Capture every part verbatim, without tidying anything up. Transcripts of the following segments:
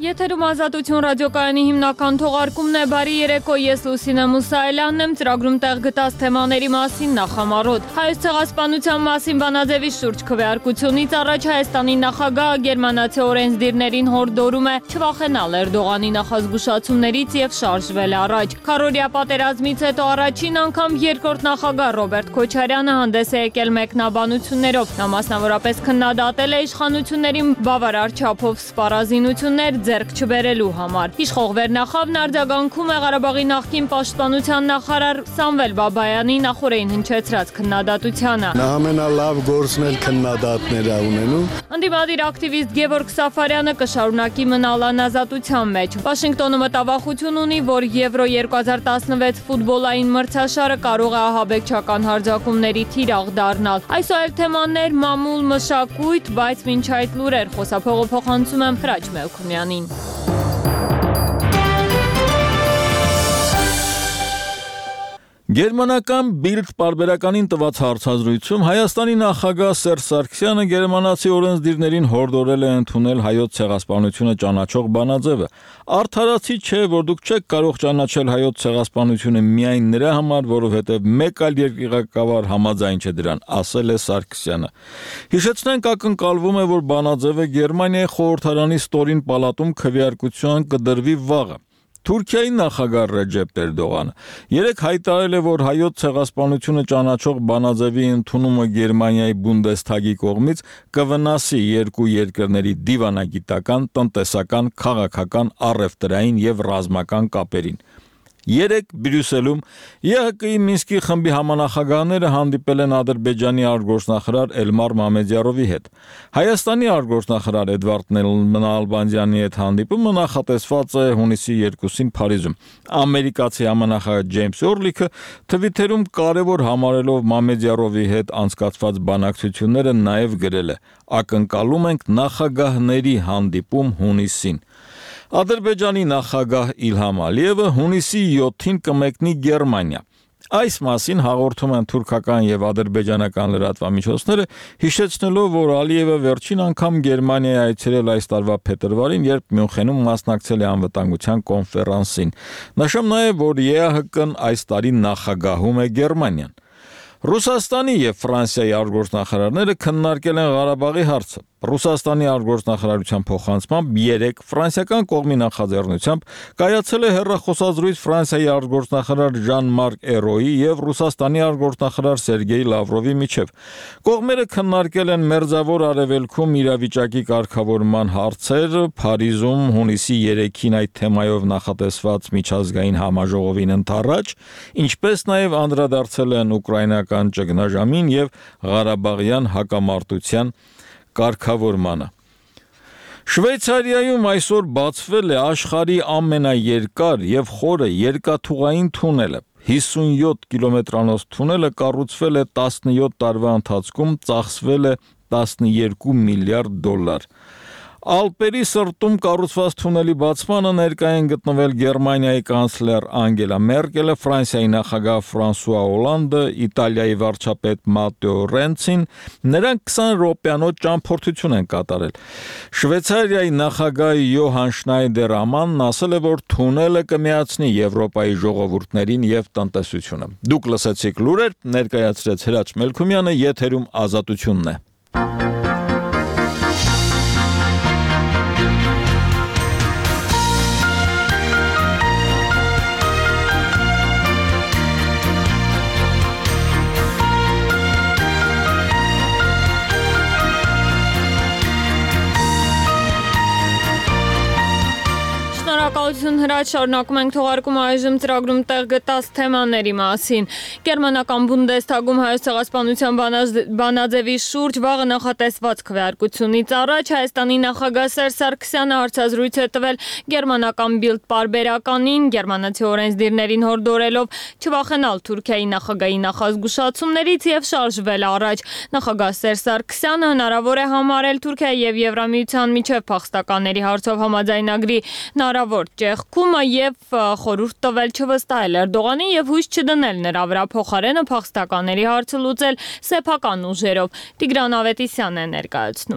Եթերում Ազատություն ռադիոկայանի հիմնական թողարկումն է, բարի երեկո, ես Լուսինե Մուսայելյանն եմ, ծրագրում տեղ գտած թեմաների մասին նախամարոտ։ Հայոց ցեղասպանության մասին Վանաձևի շուրջ քվեարկությունից առաջ Հայաստանի նախագահը գերմանացի օրենսդիրներին հորդորում է չվախենալ Էրդողանի նախազգուշացումներից եւ շարժվել առաջ։ Քառօրյա պատերազմից հետո առաջին անգամ երկրորդ նախագահ Ռոբերտ Քոչարյանը հանդես է եկել մեկնաբանություններով։ Նա մասնավորապես քննադատել է իշխանություններին բավարար չափով սպառազինություններ ձեռք չբերելու համար։ Իշխող վերնախավն արձագանքում է Ղարաբաղի նախկին պաշտպանության նախարար Սամվել Բաբայանի նախորդին հնչեցրած քննադատությանը։ Նա ամենալավ գործն էլ քննադատներ ունենում։ Ընդդիմադիր ակտիվիստ Գևորգ Սաֆարյանը կշարունակի մնալ անազատության մեջ։ Վաշինգտոնը մտավախություն ունի, որ Եվրո երկու հազար տասնվեց ֆուտբոլային մրցաշարը կարող է ահաբեկչական հարձակումների թիրախ դառնալ։ Այսօր թեմաներ մամուլ, մշակույթ, բայց մինչ այդ լուրեր խոսափողը փոխանցում եմ Հրաչ Մելքումյանին։ Գերմանական Bild պարբերականին տված հարցազրույցում Հայաստանի նախագահ Սերժ Սարգսյանը գերմանացի օրենսդիրներին հորդորել է ընդունել հայոց ցեղասպանությունը ճանաչող բանաձևը։ Արդարացի չէ, որ դուք չեք կարող ճանաչել հայոց ցեղասպանությունը միայն նրա համար, որովհետև մեկ այլ երկրի ղեկավար համաձայն չէ դրան, ասել է Սարգսյանը։ Հիշեցնենք, ակնկալվում է, որ բանաձևը Գերմանիայի խորհրդարանի ստորին պալատում քվեարկության կդրվի վաղը։ Թուրքիայի նախագահ Ռեջեփ Էրդողանը երեկ հայտարարել է, որ հայոց ցեղասպանությունը ճանաչող բանաձևի ընդունումը Գերմանիայի Բունդեսթագի կողմից կվնասի երկու երկրների դիվանագիտական, տնտեսական, քաղաքական, առևտրային եւ ռազմական կապերին։ Երեկ Բրյուսելում ԵՀԿ-ի Մինսկի խմբի համանախագահները հանդիպել են Ադրբեջանի արտգործնախարար Էլմար Մամեդյարովի հետ։ Հայաստանի արտգործնախարար Էդվարդ Նալբանդյանի հետ հանդիպումը նախատեսված է հունիսի երկուսին Փարիզում։ Ամերիկացի համանախագահ Ջեյմս Օրլիքը Թվիթերում կարևոր համարելով Մամեդյարովի հետ անցկացված բանակցությունները նաև գրել է. «Ակնկալում ենք նախագահների հանդիպում հունիսին»։ Ադրբեջանի նախագահ Իլհամ Ալիևը հունիսի յոթին կմեկնի Գերմանիա։ Այս մասին հաղորդում են թուրքական եւ ադրբեջանական լրատվամիջոցները, հիշեցնելով, որ Ալիևը վերջին անգամ Գերմանիա է այցելել այս տարվա փետրվարին, երբ Մյունխենում մասնակցել է անվտանգության կոնֆերանսին։ Նշեմ նաեւ, որ ԵԱՀԿ-ն այս տարի նախագահում է Գերմանիան։ Ռուսաստանի եւ Ֆրանսիայի արտգործնախարարները քննարկել են Ղարաբաղի հարցը։ Ռուսաստանի արտգործնախարարության փոխանցմամբ երեկ ֆրանսիական կողմի նախաձեռնությամբ կայացել է հեռախոսազրույց Ֆրանսիայի արտգործնախարար Ժան-Մարկ Էրոյի եւ Ռուսաստանի արտգործնախարար Սերգեյ Լավրովի միջև։ Կողմերը քննարկել են Մերձավոր Արևելքում իրավիճակի կարգավորման հարցեր, Փարիզում հունիսի երեքին այդ թեմայով նախատեսված միջազգային համաժողովին ընդառաջ, ինչպես նաեւ անդրադարձել են ուկրաինական ճգնաժամին եւ Ղարաբաղյան հակամարտության կարգավորմանը։ Շվեյցարիայում այսօր բացվել է աշխարհի ամենաերկար եւ խորը երկաթուղային թունելը։ հիսունյոթ կիլոմետրանոց թունելը կառուցվել է տասնյոթ տարվա ընթացքում, ծախսվել է տասնյոթ միլիարդ դոլար։ Ալպերի սրտում կառուցված թունելի բացմանը ներկա են գտնվել Գերմանիայի կանցլեր Անգելա Մերկելը, Ֆրանսիայի նախագահ Ֆրանսուଆ Օլանդը, Իտալիայի վարչապետ Մատեո Ռենցին, նրանք քսան րոպեանոց ճամփորդություն են կատարել։ Շվեյցարիայի նախագահ Յոհան Շնայդեր Ամանն ասել է, որ թունելը կմիացնի Եվրոպայի ժողովուրդներին եւ տնտեսությունը։ Դուք լսեցիք լուրեր, ներկայացրեց Հրաչ Մելքումյանը, եթերում Ազատությունն է։ Շնորհակալություն Հրաչ, շարունակում ենք թողարկումը այժմ ծրագրում տեղ գտած թեմաների մասին։ Գերմանական Բունդեսթագում հայոց ցեղասպանության բանաձևի շուրջ վաղը նախատեսված քվեարկությունից առաջ Հայաստանի նախագահ Սերժ Սարգսյանը հարցազրույց է տվել գերմանական Bild պարբերականին, գերմանացի օրենսդիրներին հորդորելով չվախենալ Թուրքիայի նախագահի նախազգուշացումներից եւ շարժվել առաջ։ Նախագահ Սերժ Սարգսյանը հնարավոր է համարել Թուրքիայի եւ Եվրամիության միջև փախստականների հարցով համաձայնագրի հնարավոր ճեղքումը եւ խորհուրդ տվել չվստահել Էրդողանին եւ հույս չդնել նրա վրա, փոխարենը փախստականների հարցը լուծել սեփական ուժերով։ Տիգրան Ավետիսյանն է ներկայացնում։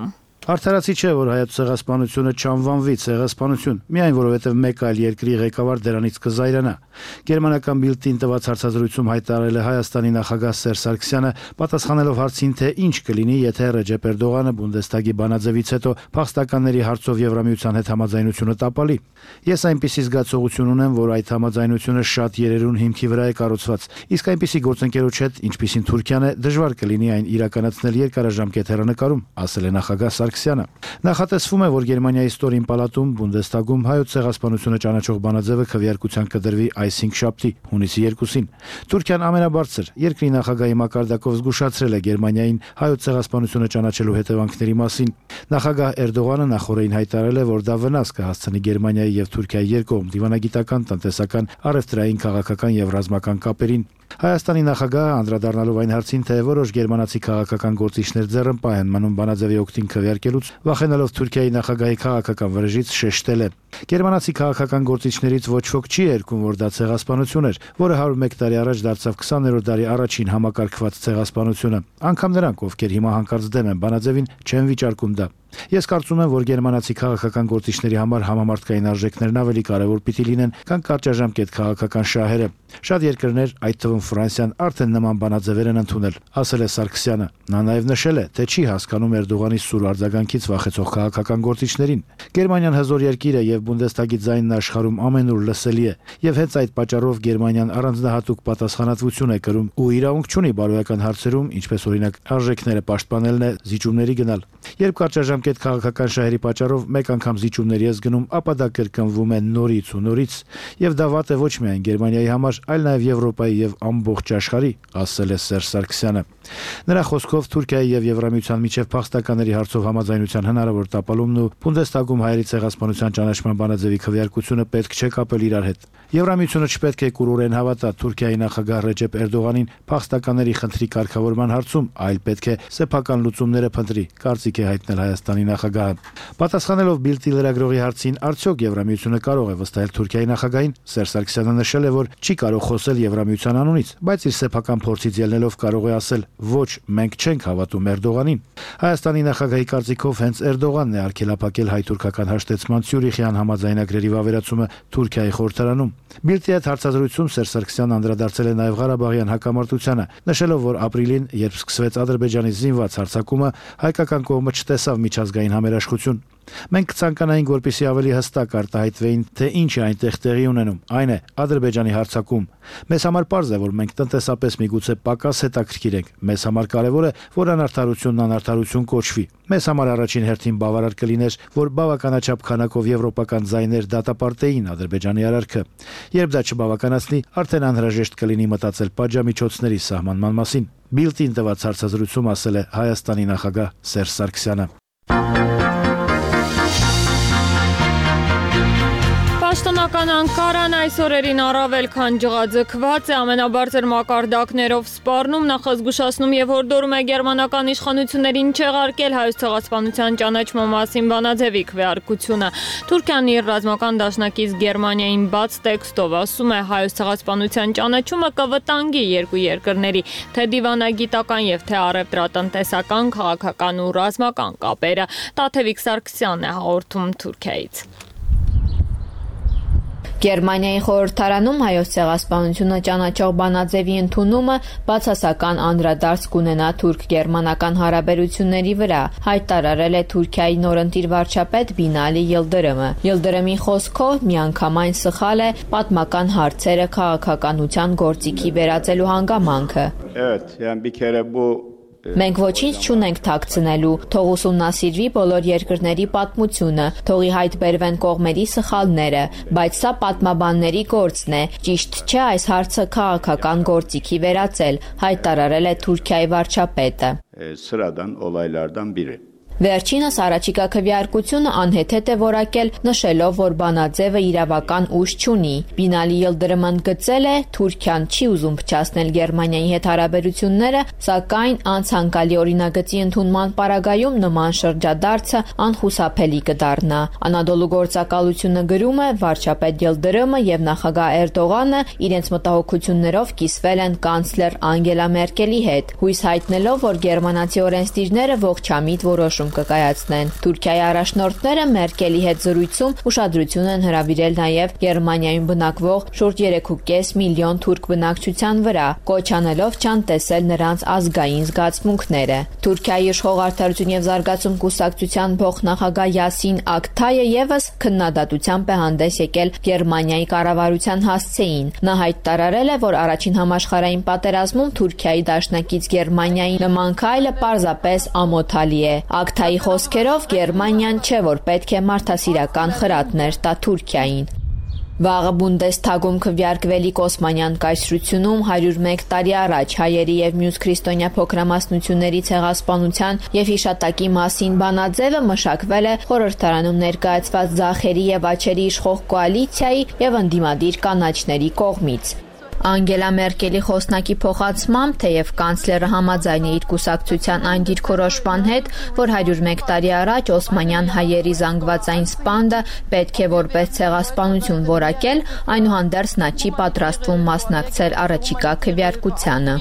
Արդարացի չէ, որ հայոց ցեղասպանությունը չանվանվի ցեղասպանություն, միայն որովհետև մեկ այլ երկրի ղեկավար դրանից կզայրանա։ Գերմանական Բիլդին տված հարցազրույցում հայտարարել է Հայաստանի նախագահ Սերժ Սարգսյանը, պատասխանելով հարցին, թե ինչ կլինի, եթե Ռեջեփ Էրդողանը Բունդեստագի բանաձևից հետո փախստականների հարցով Եվրամիության հետ համաձայնությունը տապալի։ Ես այնպիսի զգացողություն ունեմ, որ այդ համաձայնությունը շատ երերուն հիմքի վրա է կառուցված, իսկ այնպիսի գործընկերոջ հետ, ինչպիսին Թուրքիան է, դժվար կլինի այն իրականացնել երկարաժամկետ հեռանկարում, ասել է նախագահ Սարգսյանը։ Նախատեսվում է, որ Գերմանիայի Ստորին պալատում Բունդեստագում հայոց ցեղասպանությունը ճանաչող բանաձևը քվեարկության կդրվի այս հինգշաբթի, հունիսի երկուսին։ Թուրքիան ամենաբարձր երկրի նախագահի մակարդակով զգուշացրել է Գերմանիային հայոց ցեղասպանությունը ճանաչելու հետևանքների մասին։ Նախագահ Էրդողանը նախորդին հայտարարել է, որ դա վնաս կհասցնի Գերմանիայի եւ Թուրքիայի երկկողմ դիվանագիտական, տնտեսական, առևտրային, քաղաքական եւ ռազմական կապերին։ Հայաստանի նախագահը անդրադառնալով այն հարցին, թե որոշ գերմանացի քաղաքական գործիչներ ձեռնպահ են մնում բանաձևի օգտին քվեարկելուց, վախենալով Թուրքիայի նախագահի քաղաքական վրեժից, շեշտել է. Գերմանացի քաղաքական գործիչներից ոչ ոք չի երգում, որ դա ցեղասպանություն էր, որը հարյուր մեկ տարի առաջ դարձավ քսաներորդ դարի առաջին համակարգված ցեղասպանությունը։ Անկամ նրանք, ովքեր հիմա հանկարծ դեմ են բանաձևին, չեն վիճարկում դա։ Ես կարծում եմ, որ գերմանացի քաղաքական գործիչների համար համամարտկային արժեքներն ավելի կարևոր պիտի լինեն, քան կարճաժամկետ քաղաքական շահերը։ Շատ երկրներ, այդ թվում Ֆրանսիան, արդեն նման բանաձևեր են ընդունել, ասել է Սարգսյանը։ Նա նաև նշել է, թե չի հասկանում Էրդողանի սուր արձագանքից վախեցող քաղաքական գործիչներին։ Գերմանիան հզոր երկիր է եւ Բունդեստագի ձայնն աշխարհում ամենուր լսելի է, եւ հենց այդ պատճառով Գերմանիան առանձնահատուկ պատասխանատվություն է կրում ու իրավունք չունի բարոյական հարցերում, ինչպես օրինակ արժեքները պաշտպանելն է, զիջումների գնալ։ Երբ կարճաժամկետ քաղաքական շահերի պատճառով մեկ անգամ զիջումների ես գնում, ապա դա կրկնվում է նորից ու նորից, եւ դա վատ է ոչ միայն Գերմանիայի համար, այլ նաև Եվրոպայի եւ ամբողջ աշխարհի, ասել է Սերժ Սարգսյանը։ Նրա խոսքով Թուրքիայի եւ Եվրամիության միջև փախստականների հարցով համաձայնության հնարավոր տապալումն ու Բունդեստագում հայերի ցեղասպանության ճանաչման բանաձևի քվեարկությունը պետք չէ կապել իրար հետ։ Եվրամիությունը չպետք է կուրորեն հավատա Թուրքիայի նախագահ Ռեջեփ Էրդողանին փախստականների խնդրի կարգավորման հարցում, այլ պետք է սեփական լուծումները փնտրի, կարծիք է հայտնել Հայաստանի նախագահը։ Պատասխանելով Բիլդի լրագրողի հարցին, արդյոք Եվրամիությունը կարող է վստահել Թուրքիայի նախագահին, Սերժ Սարգսյանը նշել է, որ չի կարող խոսել Եվրամիության անունից, բայց իր սեփական փորձից ելնելով կարող է ասել. ոչ, մենք չենք հավատում Էրդողանին։ Հայաստանի նախագահի կարծիքով հենց Էրդողանն է արգելափակել հայ-թուրքական հաշտեցման Ցյուրիխյան համաձայնագրերի վավերացումը Թուրքիայի խորհրդարանում։ Բիլդի հետ հարցազրույցում Սերժ Սարգսյանն անդրադարձել է նաև Ղարաբաղյան հակամարտությանը, նշելով, որ ապրիլին, երբ սկսվեց Ադրբեջանի զինված հարձակումը, հայկական կողմը չտեսավ միջազգային համերաշխություն։ Մենք կցանկանայինք, որպեսզի ավելի հստակ արտահայտվեին, թե ինչ է այնտեղ տեղի ունենում, այն է Ադրբեջանի հարձակում։ Մեզ համար պարզ է, որ մենք տնտեսապես միգուցե պակաս հետաքրքիր ենք։ Մեզ համար կարևոր է, որ անարդարությունն անարդարություն կոչվի։ Մեզ համար առաջին հերթին բավարար կլիներ, որ բավականաչափ քանակով եվրոպական ձայներ դատապարտեին Ադրբեջանի արարքը։ Երբ դա չբավականացնի, արդեն անհրաժեշտ կլինի մտածել պատժամիջոցների սահմանման մասին։ Բիլդին տված հարցազրույցում ասել է Հայաստանի նախագահ Սերժ Սարգսյանը։ Պաշտոնական Անկարան այս օրերին առավել քան ջղաձգված է, ամենաբարձր մակարդակներով սպառնում, նախազգուշացնում եւ հորդորում է գերմանական իշխանություններին չեղարկել հայոց ցեղասպանության ճանաչման մասին բանաձևի քվեարկությունը։ Թուրքիան իր ռազմական դաշնակից Գերմանիային բաց տեքստով ասում է, հայոց ցեղասպանության ճանաչումը կվտանգի երկու երկրների թե դիվանագիտական եւ թե առևտրատնտեսական, քաղաքական ու ռազմական կապերը։ Տաթևիկ Սարգսյանն է հաղորդում Թուրքիայից։ Գերմանիայի խորհրդարանում հայոց ցեղասպանությունը ճանաչող բանաձևի ընդունումը բացասական անդրադարձ կունենա թուրք-գերմանական հարաբերությունների վրա, հայտարարել է Թուրքիայի նորընտիր վարչապետ Բինալի Յիլդիրիմը։ Յիլդիրիմի խոսքով միանգամայն սխալ է պատմական հարցերը քաղաքականության գործիքի վերածելու հանգամանքը։ Evet, yani bir kere bu Մենք ոչինչ չունենք թաքցնելու, թող ուսումնասիրվի բոլոր երկրների պատմությունը, թողի հայտ բերվեն կողմերի սխալները, բայց սա պատմաբանների գործն է, ճիշտ չէ այս հարցը քաղաքական գործիքի վերածել, հայտարարել է Թուրքիայի վարչապետը։ Sıradan olaylardan biri. Վերջինս առաջիկա քվեարկությունը անհեթեթ է որակել, նշելով, որ բանաձևը իրավական ուժ չունի։ Բինալի Յիլդիրիմը ընդգծել է, Թուրքիան չի ուզում փչացնել Գերմանիայի հետ հարաբերությունները, սակայն անցանկալի օրինագծի ընդունման պարագայում նման շրջադարձը անխուսափելի կդառնա։ Անադոլու գործակալությունը գրում է, վարչապետ Յիլդիրիմը եւ նախագահ Էրդողանը իրենց մտահոգություններով կիսվել են կանցլեր Անգելա Մերկելի հետ, հույս հայտնելով, որ գերմանացի օրենսդիրները ողջամիտ որոշում կկայացնեն։ Թուրքիայի առաջնորդները Մերկելի հետ զրույցում ուշադրություն են հրավիրել նաև Գերմանիայում բնակվող շուրջ երեք ու կես միլիոն թուրք բնակչության վրա, կոչ անելով չան տեսել նրանց ազգային զգացմունքները։ Թուրքիայի իշխող արդարություն եւ զարգացում կուսակցության փոխնախագահ Յասին Ակթայը եւս քննադատությամբ է հանդես եկել Գերմանիայի կառավարության հասցեին։ Նա հայտարարել է, որ առաջին համաշխարհային պատերազմում Թուրքիայի դաշնակից Գերմանիայի նման քայլը պարզապես ամոթալի է։ Ակթայի խոսքերով Գերմանիան չէ, որ պետք է մարդասիրական խրատներ տա Թուրքիային։ Վաղը Բունդեսթագում քվեարկվելիք Օսմանյան կայսրությունում հարյուր մեկ տարի առաջ հայերի եւ մյուս քրիստոնյա փոքրամասնությունների ցեղասպանության եւ հիշատակի մասին բանաձևը մշակվել է խորհրդարանում ներկայացված ձախերի եւ աչերի իշխող կոալիցիայի եւ ընդդիմադիր կանաչների կողմից։ Անգելա Մերկելի խոսնակի փոխանցմամբ, թեև կանցլերը համաձայն է իր կուսակցության այն դիրքորոշման հետ, որ հարյուր մեկ տարի առաջ օսմանյան հայերի զանգվածային սպանդը պետք է որպես ցեղասպանություն որակել, այնուհանդերձ նա չի պատրաստվում մասնակցել առաջիկա քվեարկությանը։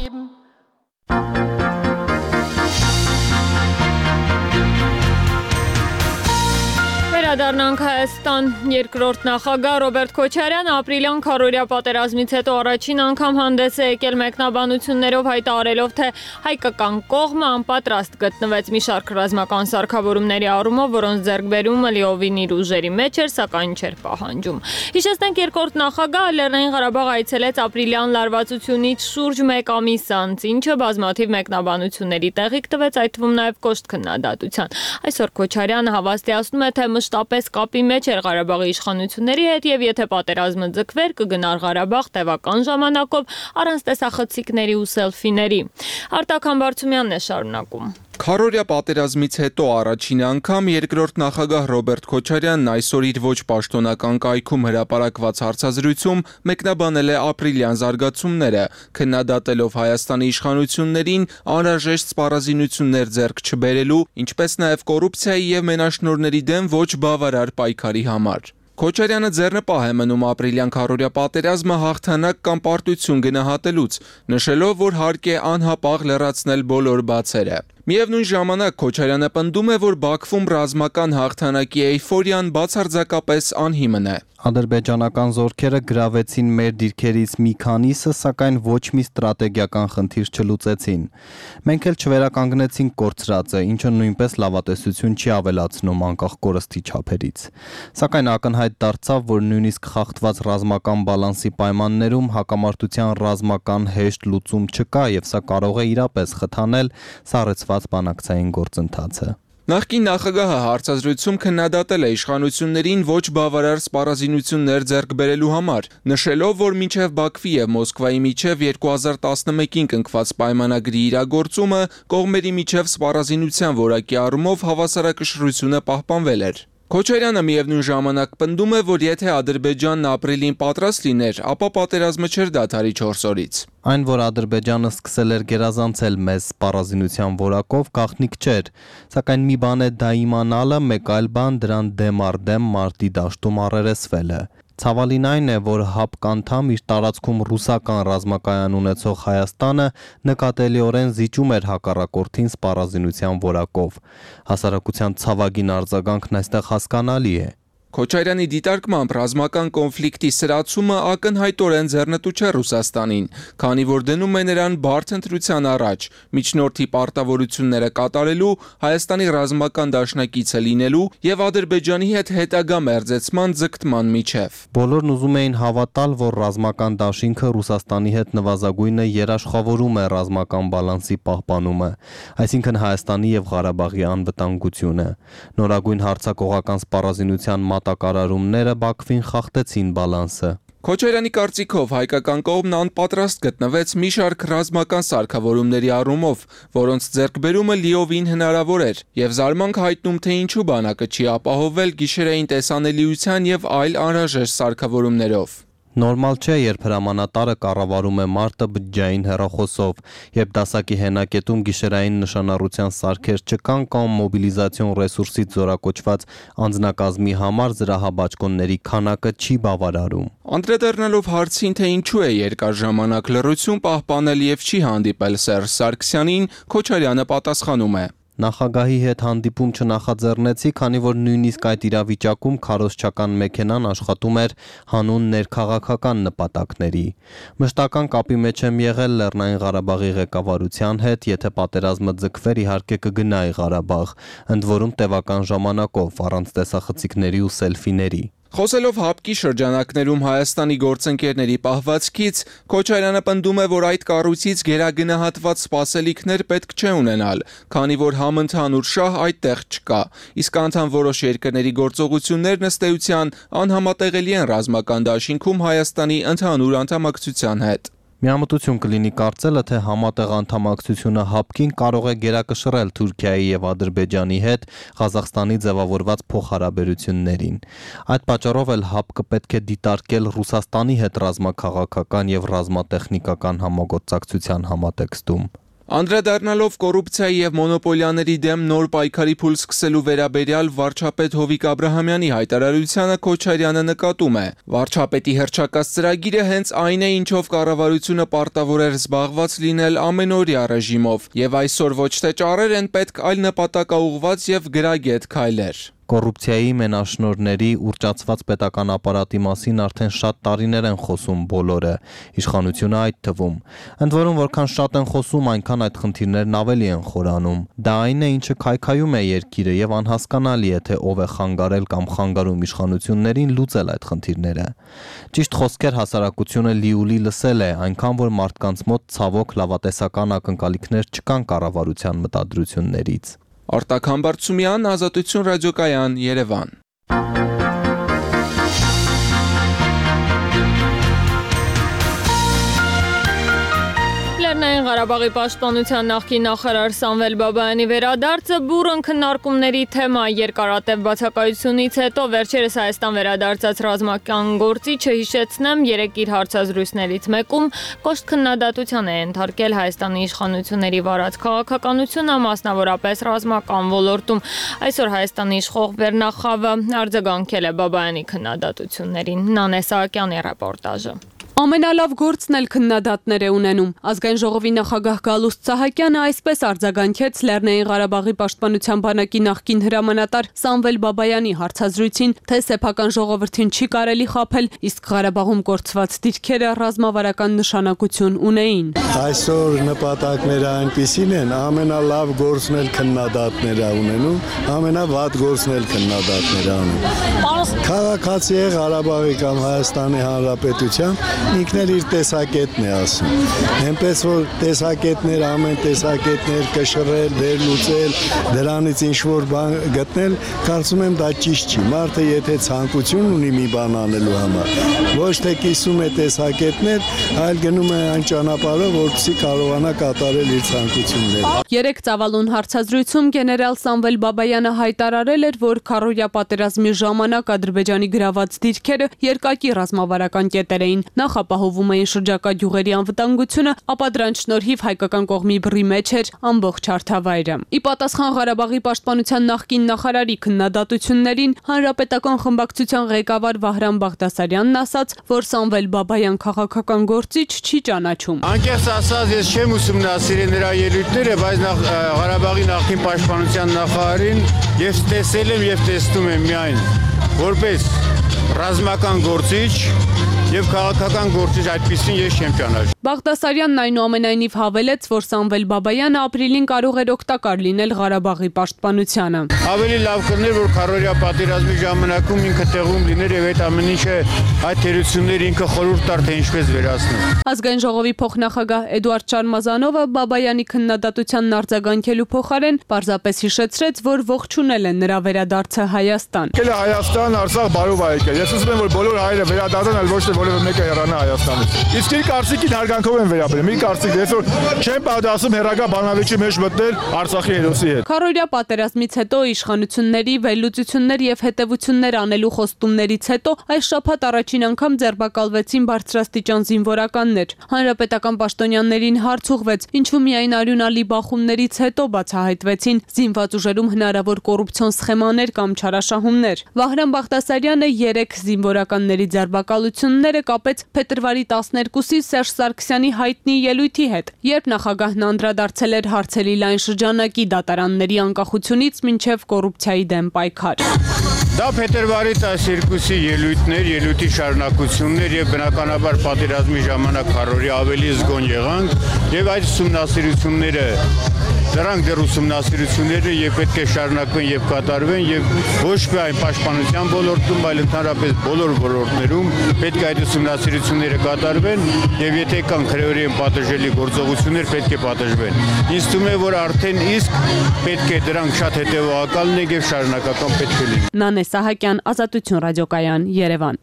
Վերադառնանք Հայաստան։ Երկրորդ նախագահ Ռոբերտ Քոչարյանը ապրիլյան քառօրյա պատերազմից հետո առաջին անգամ հանդես է եկել մեկնաբանություններով, հայտարարելով, թե հայկական կողմը անպատրաստ գտնվեց մի շարք ռազմական սարքավորումների առումով, որոնց ձեռքբերումը լիովին իր ուժերի մեջ էր, սակայն չէր պահանջում։ Հիշեցնենք, երկրորդ նախագահը Լեռնային Ղարաբաղ այցելեց ապրիլյան լարվածությունից շուրջ մեկ ամիս անց, ինչը բազմաթիվ մեկնաբանությունների տեղիք տվեց, այդ թվում նաև կոշտ քննադատության։ Այսօր Քոչարյանը հավաստիացնում է, թե մշտապես կապի մեջ էր Ղարաբաղի իշխանությունների հետ եւ եթե պատերազմը ձգվեր կգնար Ղարաբաղ տևական ժամանակով առանց տեսախցիկների ու սելֆիների։ Արտակ Համբարձումյանն է շարունակում։ Քառօրյա պատերազմից հետո առաջին անգամ երկրորդ նախագահ Ռոբերտ Քոչարյանն այսօր իր ոչ պաշտոնական կայքում հրապարակված հարցազրույցում մեկնաբանել է ապրիլյան զարգացումները, քննադատելով Հայաստանի իշխանություններին անհրաժեշտ սպառազինություններ ձեռք չբերելու, ինչպես նաև կոռուպցիայի եւ մենաշնորհների դեմ ոչ բավարար պայքարի համար։ Քոչարյանը ձեռնպահ է մնում ապրիլյան քառօրյա պատերազմը հաղթանակ կամ պարտություն գնահատելուց, նշելով, որ հարկ է անհապաղ լրացնել բոլոր բացերը։ Միևնույն ժամանակ Քոչարյանը պնդում է, որ Բաքվում ռազմական հաղթանակի էյֆորիան բացարձակապես անհիմն է։ Ադրբեջանական զորքերը գրավեցին մեր դիրքերից մի քանիսը, սակայն ոչ մի ստրատեգիական խնդիր չլուծեցին։ Մենք էլ չվերականգնեցինք կորցրածը, ինչը նույնպես լավատեսություն չի ավելացնում անկախ կորստի չափերից։ Սակայն ակնհայտ դարձավ, որ նույնիսկ խախտված ռազմական բալանսի պայմաններում հակամարտության ռազմական հեշտ լուծում չկա եւ սա կարող է իրապես խթանել սառեցված բանակցային գործընթացը։ Նախկին նախագահը հարցազրույցում քննադատել է իշխանություններին ոչ բավարար սպառազինություններ ձեռք բերելու համար, նշելով, որ մինչև Բաքվի եւ Մոսկվայի միջև երկու հազար տասնմեկին կնքված պայմանագրի իրագործումը կողմերի միջև սպառազինության որակի առումով հավասարակշռությունը պահպանվել էր։ Քոչարյանը միևնույն ժամանակ պնդում է, որ եթե Ադրբեջանն ապրիլին պատրաստ լիներ, ապա պատերազմը չէր դադարի չորս օրից։ Այն, որ Ադրբեջանը սկսել էր գերազանցել մեզ սպառազինության որակով, գաղտնիք չէր, սակայն մի բան է դա իմանալը, մեկ այլ բան դրան դեմ առ դեմ մարտի դաշտում առերեսվելը։ Ցավալին այն է, որ ՀԱՊԿ անդամ իր տարածքում ռուսական ռազմակայան ունեցող Հայաստանը նկատելիորեն զիջում էր հակառակորդին սպառազինության որակով։ Հասարակության ցավագին արձագանքն այստեղ հասկանալի է։ Քոչարյանի դիտարկմամբ ռազմական կոնֆլիկտի սրացումը ակնհայտորեն ձեռնտու չէ Ռուսաստանին, քանի որ դնում է նրան բարդ ընտրության առաջ, միջնորդի պարտավորությունները կատարելու, Հայաստանի ռազմական դաշնակիցը լինելու եւ Ադրբեջանի հետ հետագա մերձեցման ձգտման միջև։ Բոլորն ուզում էին հավատալ, որ ռազմական դաշինքը Ռուսաստանի հետ նվազագույնը երաշխավորում է ռազմական բալանսի պահպանումը, այսինքն Հայաստանի եւ Ղարաբաղի անվտանգությունը։ Նորագույն հարձակողական սպառազինության մատակարարումները Բաքվին խախտեցին բալանսը։ Քոչարյանի կարծիքով հայկական կողմն անպատրաստ գտնվեց մի շարք ռազմական սարքավորումների առումով, որոնց ձեռքբերումը լիովին հնարավոր էր, եւ զարմանք հայտնում, թե ինչու բանակը չի ապահովել գիշերային տեսանելիության եւ այլ անհրաժեշտ սարքավորումներով։ Նորմալ չէ, երբ հրամանատարը կառավարում է մարտը բջջային հեռախոսով, երբ դասակի հենակետում գիշերային նշանառության սարքեր չկան կամ մոբիլիզացիոն ռեսուրսից զորակոչված անձնակազմի համար զրահաբաճկոնների քանակը չի բավարարում։ Անդրադառնալով հարցին, թե ինչու է երկար ժամանակ լռություն պահպանել եւ չի հանդիպել Սերժ Սարգսյանին, Քոչարյանը պատասխանում է. Նախագահի հետ հանդիպում չնախաձեռնեցի, քանի որ նույնիսկ այդ իրավիճակում քարոզչական մեքենան աշխատում էր հանուն ներքաղաքական նպատակների։ Մշտական կապի մեջ եմ եղել Լեռնային Ղարաբաղի ղեկավարության հետ, եթե պատերազմը ձգվեր, իհարկե կգնայի Ղարաբաղ, ընդ որում տևական ժամանակով, առանց տեսախցիկների ու սելֆիների։ Խոսելով ՀԱՊԿ-ի շրջանակներում Հայաստանի գործընկերների պահվածքից, Քոչարյանը պնդում է, որ այդ կառույցից գերագնահատված սպասելիքներ պետք չէ ունենալ, քանի որ համընդհանուր շահ այդտեղ չկա, իսկ անդամ որոշ երկրների գործողություններն ըստ էության անհամատեղելի են ռազմական դաշինքում Հայաստանի ընդհանուր անդամակցության հետ։ Միամտություն կլինի կարծելը, թե համատեղ անդամակցությունը ՀԱՊԿ-ին կարող է գերակշռել Թուրքիայի եւ Ադրբեջանի հետ Ղազախստանի ձևավորված փոխհարաբերություններին։ Այդ պատճառով էլ ՀԱՊԿ-ը պետք է դիտարկել Ռուսաստանի հետ ռազմաքաղաքական եւ ռազմատեխնիկական համագործակցության համատեքստում։ Անդրադառնալով կոռուպցիայի եւ մոնոպոլիաների դեմ նոր պայքարի փուլ սկսելու վերաբերյալ վարչապետ Հովիկ Աբրահամյանի հայտարարությանը Քոչարյանը նկատում է. վարչապետի հռչակած ծրագիրը հենց այն է, ինչով կառավարությունը պարտավոր էր զբաղված լինել ամենօրյա ռեժիմով, եւ այսօր ոչ թե ճառեր են պետք, այլ նպատակաուղղված եւ գրագետ քայլեր։ Կոռուպցիայի մենաշնորհների ուռճացված պետական ապարատի մասին արդեն շատ տարիներ են խոսում բոլորը, իշխանությունը այդ թվում։ Ընդ որում, որքան շատ են խոսում, այնքան այդ խնդիրներն ավելի են խորանում։ Դա այն է, ինչը քայքայում է երկիրը եւ անհասկանալի է, թե ով է խանգարել կամ խանգարում իշխանություններին լուծել այդ խնդիրները։ Ճիշտ խոսքեր հասարակությունը լիուլի լսել է, այնքան որ մարդկանց մոտ ցավոք լավատեսական ակնկալիքներ չկան կառավարության մտադրություններից։ Արտակ Համբարձումյան, Ազատություն ռադիոկայան, Երևան։ Լեռնային Ղարաբաղի պաշտպանության նախկին նախարար Սամվել Բաբայանի վերադարձը բուռն քննարկումների թեմա երկարատև բացակայությունից հետո վերջերս Հայաստան վերադարձած ռազմական գործիչը հիշեցնեմ երեք իր հարցազրույցներից մեկում կոշտ քննադատության է ենթարկել Հայաստանի իշխանությունների վարած քաղաքականությունը, մասնավորապես ռազմական ոլորտում։ Այսօր Հայաստանի իշխող վերնախավը արձագանքել է Բաբայանի քննադատություններին։ Նանե Սահակյանի ռեպորտաժը։ Ամենալավ գործն էլ քննադատներ է ունենում։ Ազգային ժողովի նախագահ Գալուստ Սահակյանը այսպես արձագանքեց Լեռնային Ղարաբաղի պաշտպանության բանակի նախկին հրամանատար Սամվել Բաբայանի հարցազրույցին, թե սեփական ժողովրդին չի կարելի խաբել, իսկ Ղարաբաղում կորցված դիրքերը ռազմավարական նշանակություն ունեին։ Այսօր նպատակները այնպիսին են, ամենալավ գործն էլ քննադատներ ունենում, ամենավատ գործն էլ քննադատներ անում։ Քաղաքացի է Ղարաբաղի կամ Հայաստանի Հանրապետության ինքն էլ իր տեսակետն է ասում։ Այնպես որ տեսակետներ, ամեն տեսակետներ կշռել, վերլուծել, դրանից ինչ-որ բան գտնել, կարծում եմ դա ճիշտ չի։ Մարդը եթե ցանկություն ունի մի բան անելու համար, ոչ թե կիսում է տեսակետներ, այլ գնում է այն ճանապարհով, որպեսզի կարողանա կատարել իր ցանկությունները։ Երեք ծավալուն հարցազրույցում գեներալ Սամվել Բաբայանը հայտարարել էր, որ քառօրյա պատերազմի ժամանակ Ադրբեջանի գրաված դիրքերը երկակի ռազմավարական կետեր էին։ Նախ ապահովում էին շրջակա գյուղերի անվտանգությունը, ապա դրան շնորհիվ հայկական կողմի բռի մեջ էր ամբողջ հարթավայրը։ Ի պատասխան Ղարաբաղի պաշտպանության նախկին նախարարի քննադատություններին հանրապետական խմբակցության ղեկավար Վահրամ Բաղդասարյանն ասաց, որ Սամվել Բաբայան քաղաքական գործիչ չի ճանաչում։ Անկեղծ ասած, ես չեմ ուսումնասիրել նրա ելույթները, բայց Ղարաբաղի նախկին պաշտպանության նախարարին ես տեսել եմ եւ տեսնում եմ միայն որպես ռազմական գործիչ եւ քաղաքական գործիչ, այդպեսին ես չեմ ճանաչում։ Բաղդասարյանն այնուամենայնիվ հավելեց, որ Սամվել Բաբայանը ապրիլին կարող էր օգտակար լինել Ղարաբաղի պաշտպանությանը։ Ավելի լավ կլիներ, որ քառօրյա պատերազմի ժամանակում ինքը տեղում լիներ եւ այդ ամեն ինչը այդ թերությունները ինքը խորհուրդ տար, թե ինչպես վերացնել։ Ազգային ժողովի փոխնախագահ Էդուարդ Շարմազանովը Բաբայանի քննադատությանն արձագանքելու փոխարեն պարզապես հիշեցրեց, որ ողջունել են նրա վերադարձը Հայաստան։ Եկել է Հայաստան, Արցախ բարով ա եկել։ Ես ուզում եմ, որ բոլոր հայերը վերադառնան, այլ ոչ թե որևէ մեկը հեռանա Հայաստանից։ Իսկ իր կարծիքին հարգանքով են վերաբերում։ Իր կարծիքն է, որ չեն պատասխանում հերագա բանավեճի մեջ մտնել Արցախի հերոսի հետ։ Քառօրյա պատերազմից հետո իշխանությունների վերլուծություններ եւ հետեւություններ անելու խոստումներից հետո այս շաբաթ առաջին անգամ ձերբակալվեցին բարձրաստիճան զինվորականներ։ Հանրապետական պաշտոնյաներին հարց ուղղվեց, ինչու միայն արյունալի բախումներից հետո բացահայտվեցին զինված ուժերում հնարավոր կոռուպցիոն սխեմաներ կամ չարաշահումներ։ Վահրամ Բաղդասարյանը երեք զինվորականների ձերբակալությունները կապեց փետրվարի տասներկուսի Սերժ Սարգսյանի հայտնի ելույթի հետ, երբ նախագահն անդրադարձել էր հարցերի լայն շրջանակի դատարանների անկախությունից մինչև կոռուպցիայի դեմ պայքար։ Դա փետրվարի տասներկուսի ելույթներ, ելույթի շարունակություններ եւ բնականաբար պատերազմի ժամանակ քարորի ավելի զգոն եղանք եւ այդ ուսումնասիրությունները դրանք դեռ ուսումնասիրություններ են եւ պետք է շարունակվեն եւ կատարվեն եւ ոչ միայն պաշտպանության ոլորտում, այլ ընդհանրապես բոլոր ոլորտներում պետք է այդ ուսումնասիրությունները կատարվեն եւ եթե կան քրեորեն պատժելի գործողություններ, պետք է պատժվեն։ Ինձ թվում է, որ արդեն իսկ պետք է դրանք շատ հետեւողական լինեն եւ շարունակական պետք է լինեն։ Նանե Սահակյան, Ազատություն ռադիոկայան, Երևան։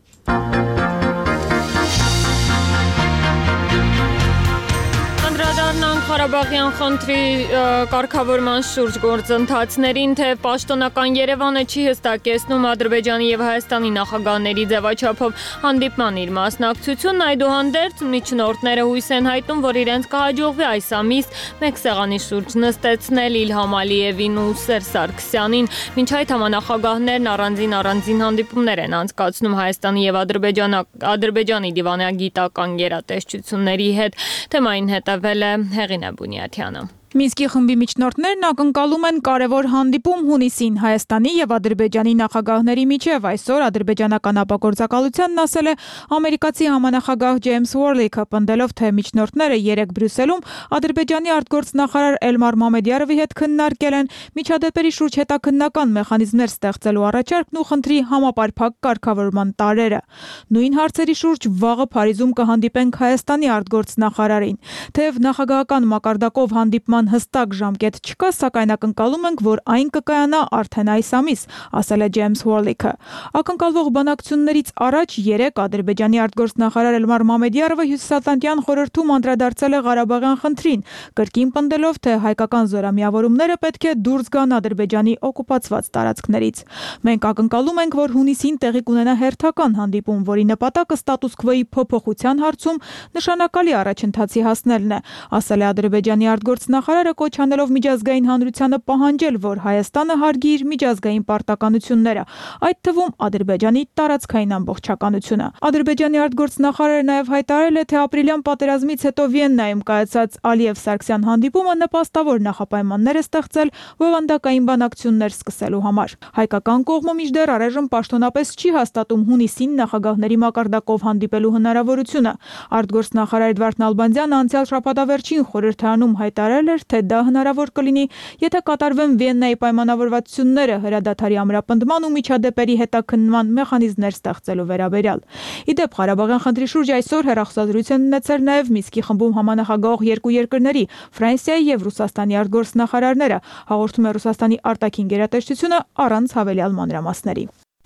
Ղարաբաղյան խնդրի կարգավորման շուրջ գործընթացներին, թե պաշտոնական Երևանը չի հստակեցնում Ադրբեջանի եւ Հայաստանի նախագահների ձևաչափով հանդիպման իր մասնակցությունն, այդուհանդերձ միջնորդները հույս են հայտնում, որ իրենց կհաջողվի այս ամիս մեկ սեղանի շուրջ նստեցնել Իլհամ Ալիևին ու Սերժ Սարգսյանին։ Մինչ այդ համանախագահներն առանձին առանձին հանդիպումներ են անցկացնում Հայաստանի եւ Ադրբեջանի դիվանագիտական գերատեսչությունների հետ։ Թեմային հետևել է Հեղինե Բունյաթյանը։ Մինսկի խմբի միջնորդներն ակնկալում են կարևոր հանդիպում հունիսին Հայաստանի եւ Ադրբեջանի նախագահների միջև։ Այսօր ադրբեջանական ապագործակալությանն ասել է ամերիկացի համանախագահ Ջեյմս Ուորլիքը, պնդելով, թե միջնորդները երեկ Բրյուսելում Ադրբեջանի արտգործնախարար Էլմար Մամեդյարովի հետ քննարկել են միջադեպերի շուրջ հետաքննական մեխանիզմներ ստեղծելու առաջարկն ու խնդրի համապարփակ կարգավորման տարրերը։ Նույն հարցերի շուրջ վաղը Փարիզում կհանդիպենք Հայաստանի արտգործնախարարին։ Թեև նախագահական մակարդակով հանդիպման հստակ ժամկետ չկա, սակայն ակնկալում ենք, որ այն կկայանա արդեն այս ամիս, ասել է Ջեյմս Ուորլիքը։ Ակնկալվող բանակցություններից առաջ երեկ Ադրբեջանի արտգործնախարար Էլմար Մամեդյարովը Հյուսիսատլանտյան խորհրդում անդրադարձել է Ղարաբաղյան խնդրին, կրկին պնդելով, թե հայկական զորամիավորումները պետք է դուրս գան Ադրբեջանի օկուպացված տարածքներից։ Մենք ակնկալում ենք, որ հունիսին տեղի կունենա հերթական հանդիպում, որի նպատակը ստատուս քվոյի փոփոխության հարցում նշանակալի առաջընթացի հասնելն է, ասել է Ադրբեջանի արտգործնախարարը Նախարարը կոչ անելով միջազգային հանրությանը պահանջել, որ Հայաստանը հարգի իր միջազգային պարտականությունները, այդ թվում Ադրբեջանի տարածքային ամբողջականությունը։ Ադրբեջանի արտգործնախարարը նաև հայտարարել է, թե ապրիլյան պատերազմից հետո Վիեննայում կայացած Ալիև-Սարգսյան հանդիպումը նպաստավոր նախապայմաններ է ստեղծել բովանդակային բանակցություններ սկսելու համար։ Հայկական կողմը մինչդեռ առայժմ պաշտոնապես չի հաստատում հունիսին նախագահների մակարդակով հանդիպելու հնարավորությունը։ Արտգործնախարար Էդվարդ Նալբանդյանը անցյալ շաբաթավերջին խորհրդարանում հայտարարել էր, թե դա հնարավոր կլինի, եթե կատարվեն Վիեննայի պայմանավորվածությունները հրադադարի ամրապնդման ու միջադեպերի հետաքննման մեխանիզմներ ստեղծելու վերաբերյալ։ Ի դեպ, Ղարաբաղյան խնդրի շուրջ այսօր հեռախոսազրույց են ունեցել նաև Մինսկի խմբում համանախագահող երկու երկրների՝ Ֆրանսիայի եւ Ռուսաստանի արտգործնախարարները, հաղորդում է Ռուսաստանի արտաքին գերատեսչությունը առանց հավելյալ մանրամասների։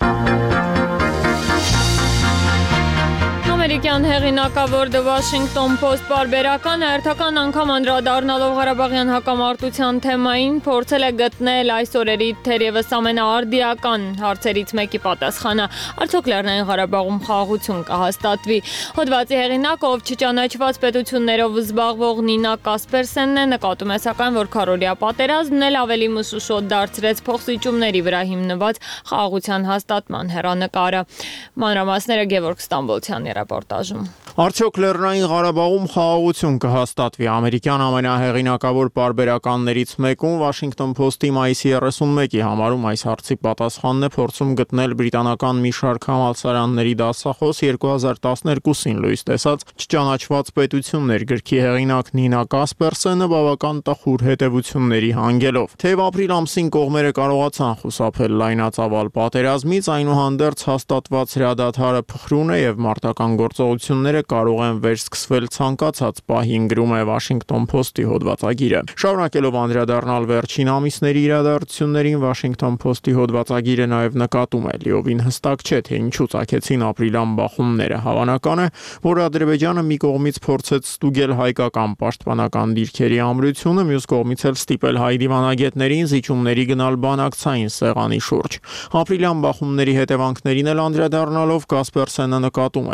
Ամերիկյան հեղինակավոր The Washington Post պարբերականը հերթական անգամ անդրադառնալով Ղարաբաղյան հակամարտության թեմային փորձել է գտնել այս օրերի թերևս ամենաարդիական հարցերից մեկի պատասխանը՝ արդյոք Լեռնային Ղարաբաղում խաղաղություն կհաստատվի։ Հոդվածի հեղինակը, ով չճանաչված պետություններով զբաղվող Նինա Կասպերսենն է, նկատում է սակայն, որ քարորիա պատերազմն էլ ավելի մշուշոտ դարձրեց փոխզիջումների վրա հիմնված խաղաղության հաստատման հեռանկարը։ Մանրամասները Գևորգ Ստամբոլցյանի ռեպորտաժում։ Արդյոք Լեռնային Ղարաբաղում խաղաղություն կհաստատվի։ Ամերիկյան ամենահեղինակավոր պարբերականներից մեկում Washington Post-ի մայիսի երեսունմեկի համարում այս հարցի պատասխանն է փորձում գտնել բրիտանական մի շարք համալսարանների դասախոս երկու հազար տասներկուսին լույս տեսած չճանաչված պետություններ գրքի հեղինակ Նինա Կասպերսենը բավական տխուր հետևությունների հանգելով։ Թեև ապրիլ ամսին կողմերը կարողացան խուսափել լայնածավալ պատերազմից, այնուհանդերձ հաստատված հրադադարը փխրուն է եւ մարտական գործողությունները կարող են վերսկսվել ցանկացած պահին, գրում է Washington Post-ի հոդվածագիրը։ Շարունակելով անդրադառնալ վերջին ամիսների իրադարձություններին, Washington Post-ի հոդվածագիրը նաև նկատում է՝ լիովին հստակ չէ, թե ինչու ցակեցին ապրիլյան բախումները։ Հավանական է, որ Ադրբեջանը մի կողմից փորձեց ստուգել հայկական պաշտպանական դիրքերի ամրությունը, մյուս կողմից էլ ստիպել հայ դիվանագետներին զիջումների գնալ բանակցային սեղանի շուրջ։ Ապրիլյան բախումների հետևանքներին էլ անդրադառնալով Կասպերսենը նկատում է՝ վերջին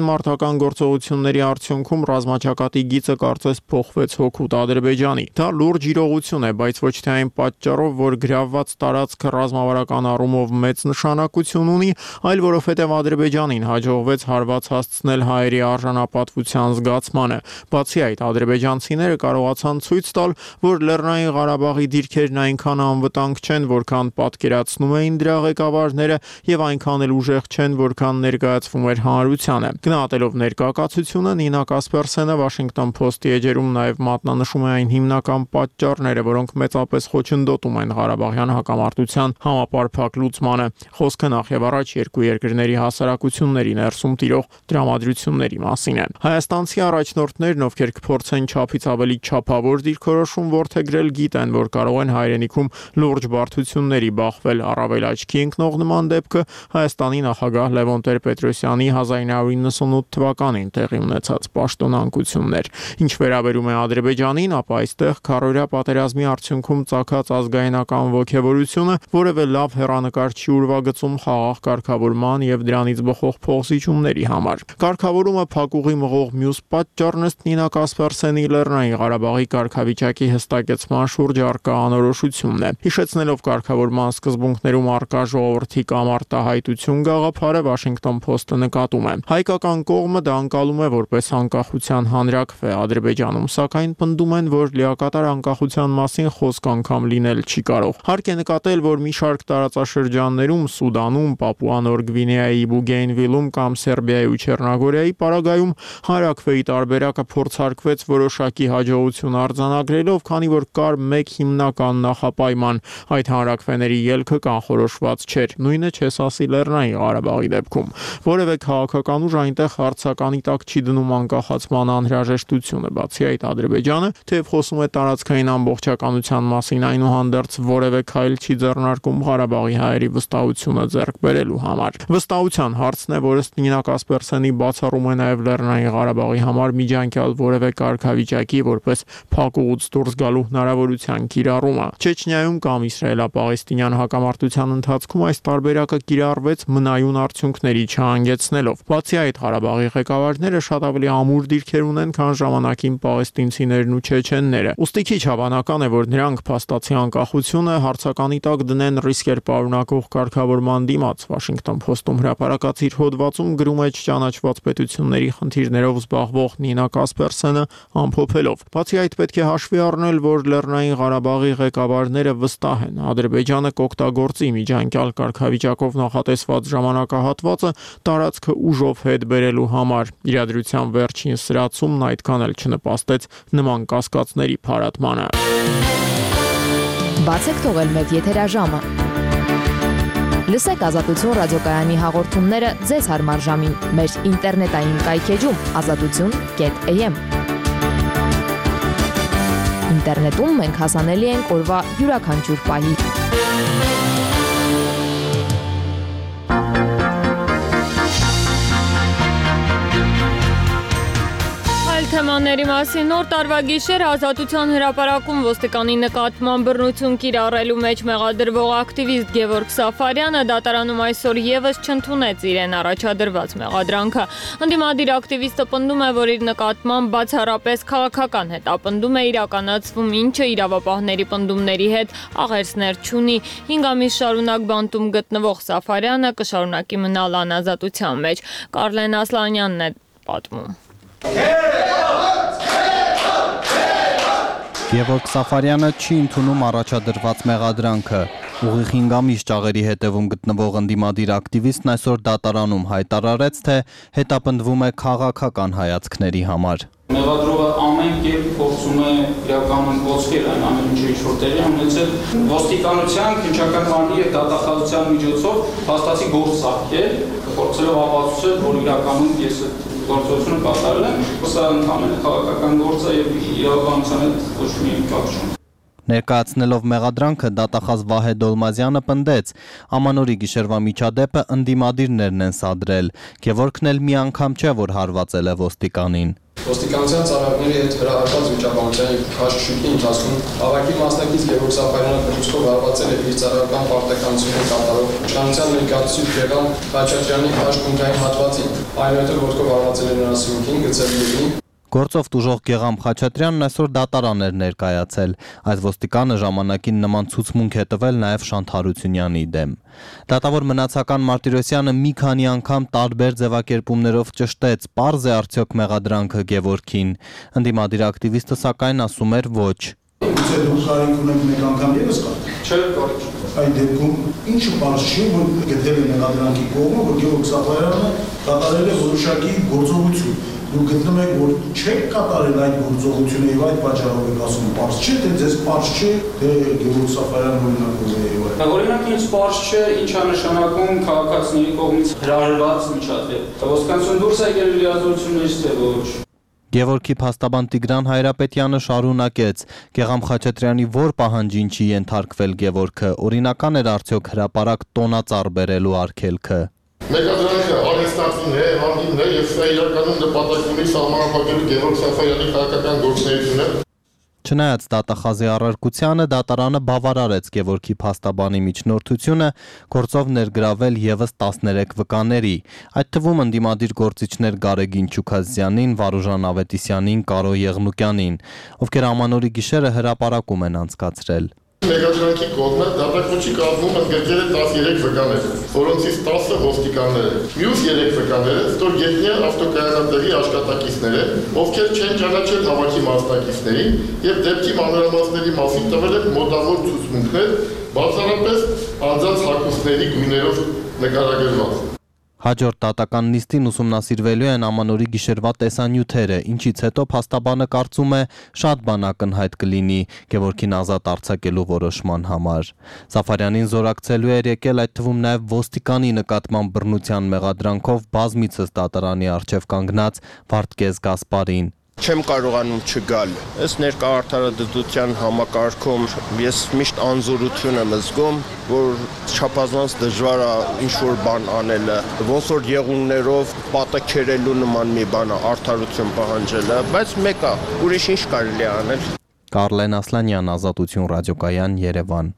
մարտական գործողությունների արդյունքում ռազմաճակատի գիծը կարծես փոխվեց հօգուտ Ադրբեջանի։ Դա լուրջ իրողություն է, բայց ոչ թե այն պատճառով, որ գրավված տարածքը ռազմավարական առումով մեծ նշանակություն ունի, այլ որովհետև Ադրբեջանին հաջողվեց հարված հասցնել հայերի արժանապատվության զգացմանը։ Բացի այդ, ադրբեջանցիները կարողացան ցույց տալ, որ Լեռնային Ղարաբաղի դիրքերն այնքան անվտանգ չեն, որքան պատկերացնում էին դրա ղեկավարները, եւ այնքան էլ ուժեղ չեն, որքան ներկայացվում էր հանրությանը։ Գնահատելով ներկայացությունը, Նինա Կասպերսենը Washington Post-ի էջերում նաև մատնանշում է այն հիմնական պատճառները, որոնք մեծապես խոչընդոտում են Ղարաբաղյան հակամարտության համապարփակ լուծմանը։ Խոսքը նախ եւ առաջ երկու երկրների հասարակությունների ներսում տիրող դրամատրությունների մասին է։ Հայաստանցի առաջնորդներն, ովքեր կփորձեն չափից ավելի չափավոր դիրքորոշում որդեգրել, գիտեն, որ կարող են հայրենիքում լուրջ բարդությունների բախվել, առավել աչքի ընկնող նման դեպքը Հայաստանի նախագահ Լևոն Տեր-Պետրոսյանի հազար նույնսուն ութ թվականին տեղի ունեցած պաշտոնանկություններ։ Ինչ վերաբերում է Ադրբեջանին, ապա այստեղ քառօրյա պատերազմի արդյունքում ծագած ազգայնական ոգևորությունը որևէ լավ հեռանկար չի ուրվագծում խաղաղ կարգավորման եւ դրանից բխող փոխզիջումների համար։ Կարգավորումը փակուղի մղող մյուս պատճառն ըստ Նինա Կասպերսենի Լեռնային Ղարաբաղի կարգավիճակի հստակեցման շուրջ առկա անորոշությունն է։ Հիշեցնելով կարգավորման սկզբունքներում առկա ժողովրդի կամ արտահայտություն գաղափարը, Washington Post-ը նկատում է։ Հայկական կողմը դա անցալում է որպես անկախության հանրակրվե, Ադրբեջանում սակայն պնդում են, որ լիակատար անկախության մասին խոսք անգամ լինել չի կարող։ Հարկ է նկատել, որ մի շարք տարածաշրջաններում, Սուդանում, Պապուա Նոր Գվինեայի Բուգեյնվիլում կամ Սերբիայի ու Չեռնագորիայի պարագայում հանրակրվեի տարբերակը փորձարկվեց որոշակի հաջողություն արձանագրելով, քանի որ կար մեկ հիմնական նախապայման, այդ հանրակրվեների ելքը կանխորոշված չէր։ Նույնը չես ասի Լեռնային Ղարաբաղի դեպքում։ Որևէ քաղաքական ուժ այնտեղ հարցականի տակ չի դնում անկախացման անհրաժեշտությունը։ Բացի այդ, Ադրբեջանը, թեև խոսում է տարածքային ամբողջականության մասին, այնուհանդերձ որևէ քայլ չի ձեռնարկում Ղարաբաղի հայերի վստահությունը ձեռք բերելու համար։ Վստահության հարցն է, որ ըստ Նինա Կասպերսենի բացառում է նաև Լեռնային Ղարաբաղի համար միջանկյալ որևէ կարգավիճակի որպես փակուղուց դուրս գալու հնարավորության կիրառումը։ Չեչնիայում կամ իսրայելա-պաղեստինյան հակամարտության ընթացքում այս տարբերակը կիրառվեց մնայուն արդյունքների չհանգեցնելով։ Բացի այդ, Ղարաբաղի ղեկավարները շատ ավելի ամուր դիրքեր ունեն, քան ժամանակին պաղեստինցիներն ու չեչենները։ Ուստի քիչ հավանական է, որ նրանք փաստացի անկախությունը հարցականի տակ դնեն ռիսկեր պարունակող կարգավորման դիմաց։ Washington Post-ում հրապարակած իր հոդվածում գրում է չճանաչված պետությունների խնդիրներով զբաղվող Նինա Կասպերսենը ամփոփելով. Բացի այդ, պետք է հաշվի առնել, որ Լեռնային Ղարաբաղի ղեկավարները վստահ են, Ադրբեջանը կօգտագործի միջանկյալ կարգավիճակով նախատեսված ժամանակահատվածը տարածքը ուժով հետ բերելու համար։ Իրադրության վերջին սրացումն այդքան էլ չնպաստեց նման կասկածների փարատմանը։ Բացեք թողել մեծ եթերաժամը։ Լսեք Ազատություն ռադիոկայանի հաղորդումները ձեզ հարմար ժամին մեր ինտերնետային կայքեջում ազատություն կետ էյ էմ։ Ինտերնետում մենք հասանելի ենք օրվա յուրաքանչյուր պահի։ Թեմաների մասին նոր տարվա գիշեր Ազատության հրապարակում ոստիկանի նկատմամբ բռնություն կիրառելու մեջ մեղադրվող ակտիվիստ Գևորգ Սաֆարյանը դատարանում այսօր եւս չընդունեց իրեն առաջադրված մեղադրանքը։ Ընդդիմադիր ակտիվիստը պնդում է, որ իր նկատմամբ բացառապես քաղաքական հետապնդում է իրականացվում, ինչը իրավապահների պնդումների հետ աղերսներ չունի։ հինգ ամիս շարունակ բանտում գտնվող Սաֆարյանը կշարունակի մնալ անազատության մեջ։ Կարլեն Ասլանյանն է պատմում։ Գևորգ Սաֆարյանը չի ընդունում առաջադրված մեղադրանքը։ Ուղիղ հինգ ամիս ճաղերի հետևում գտնվող ընդդիմադիր ակտիվիստն այսօր դատարանում հայտարարեց, թե հետապնդվում է քաղաքական հայացքների համար։ Մեղադրողը ամեն կերպ փորձում է իրականում ոսկել այն ամեն ինչը ինչ որ տեղի ունեցել, ոստիկանության, քննչական բանի եւ դատախազության միջոցով փաստացի գործ սարքել, փորձելով ապացուցել, որ իրականում ես գործողությունը կատարել եմ, սա ընդհանրապես քաղաքական գործ է եւ իրավաբանության հետ ոչ մի կապ չունի։ Ներկայացնելով մեղադրանքը դատախազ Վահե Դոլմազյանը պնդեց, ամանորի գիշերվա միջադեպը ընդդիմադիրներն են սադրել, Գևորգն էլ մի անգամ չէ, որ հարվածել է ոստիկանին։ Ոստիկանության ծառայողների հետ հրահրված վիճաբանության քաշքշուկի ընթացքում ավագի մասնակից Գևորգ Սաֆարյանը բռնցքով հարվածել է իր ծառայական պարտականությունները կատարող իշխանության ներկայացուցիչ Գեգամ Խաչատրյանի հաշկունքային հատվածին, այնուհետև ոտքով հարվածել է նրա սյունքին, գցել լիվին։ Գործով տուժող Գեգամ Խաչատրյանն այսօր դատարան էր ներկայացել, այս ոստիկանը ժամանակին նման ցուցմունք է տվել նաև Շանթ Հարությունյանի դեմ։ Դատավոր մնացական Մարտիրոսյանը մի քանի անգամ տարբեր ձևակերպումներով ճշտեց, պարզ է արդյոք մեղադրանքը Գևորգին։ Ընդդիմադիր ակտիվիստը սակայն ասում էր ոչ։ Գուցե դուք կարիք ունեք մեկ անգամ ևս կար։ Չէ, կարիք։ Այդ դեպքում ինչը պարզ չի, որ գտել է մեղադրանքի կողմը, որ Գևորգ Սաֆարյանը կատարել է որոշակի գործողություն։ Դուք գտնում եք, որ չեք կատարել այդ գործողությունը եւ այդ պատճառով եք ասում պարզ չէ, թե ձեզ պարզ չէ, թե Գևորգ Սաֆարյանը օրինակով է եւ այլն։ Օրինակ ինձ պարզ չէ, ինչ է նշանակում քաղաքացիների կողմից հրահրված միջադեպ։ Ոստիկանություն դուրս է եկել լիազորություններից, թե ոչ։ Գևորգի փաստաբան Տիգրան Հայրապետյանը շարունակեց. Գեգամ Խաչատրյանի որ պահանջին չի ենթարկվել Գևորգը, օրինական էր արդյոք հրապարակ տոնածառ բերելու արգելքը։ Մեղադրանքը արհեստացին է, հանդիմն է եւ սա իրականում նպատակ ունի սահմանափակելու Գևորգ Սաֆարյանի քաղաքական գործունեությունը։ Չնայած դատախազի առարկությանը, դատարանը բավարարեց Գևորգի փաստաբանի միջնորդությունը, գործով ներգրավել ևս տասներեք վկաների, այդ թվում ընդդիմադիր գործիչներ Գարեգին Չուքազյանին, Վարուժան Ավետիսյանին, Կարո Եղնուկյանին, ովքեր ամանորի գիշերը հրապարակում են անցկացրել։ Մեղադրանքի կողմը դատախոչի կազմում ընդգրկել է տասներեք վկաներ, որոնցից տասը ոստիկաններ են։ Մյուս երեք վկաները ստորգետնյա ավտոկայանատեղի աշխատակիցներ են, ովքեր չեն ճանաչել հավաքի մասնակիցներին եւ դեպքի մանրամասների մասին տվել են մոտավոր ցուցմունքներ, բացառապես անձանց հագուստների գույներով նկարագրված։ Հաջորդ դատական նիստին ուսումնասիրվելու են ամանորի գիշերվա տեսանյութերը, ինչից հետո փաստաբանը կարծում է շատ բան ակնհայտ կլինի Գևորգին ազատ արձակելու որոշման համար։ Սաֆարյանին զորակցելու էր եկել այդ թվում նաև ոստիկանի նկատմամբ բռնության մեղադրանքով բազմիցս դատարանի առջև կանգնած Վարդգես Գասպարին։ Չեմ կարողանում չգալ։ Ըստ ներկա արդարադատության համակարգում ես միշտ անզորություն եմ զգում, որ չափազանց դժվար է ինչ-որ բան անելը, ոնց որ եղունգներով պատը քերելու նման մի բան է արդարություն պահանջելը, բայց մեկ է, ուրիշ ինչ կարելի է անել։ Կարլեն Ասլանյան, Ազատություն ռադիոկայան, Երևան։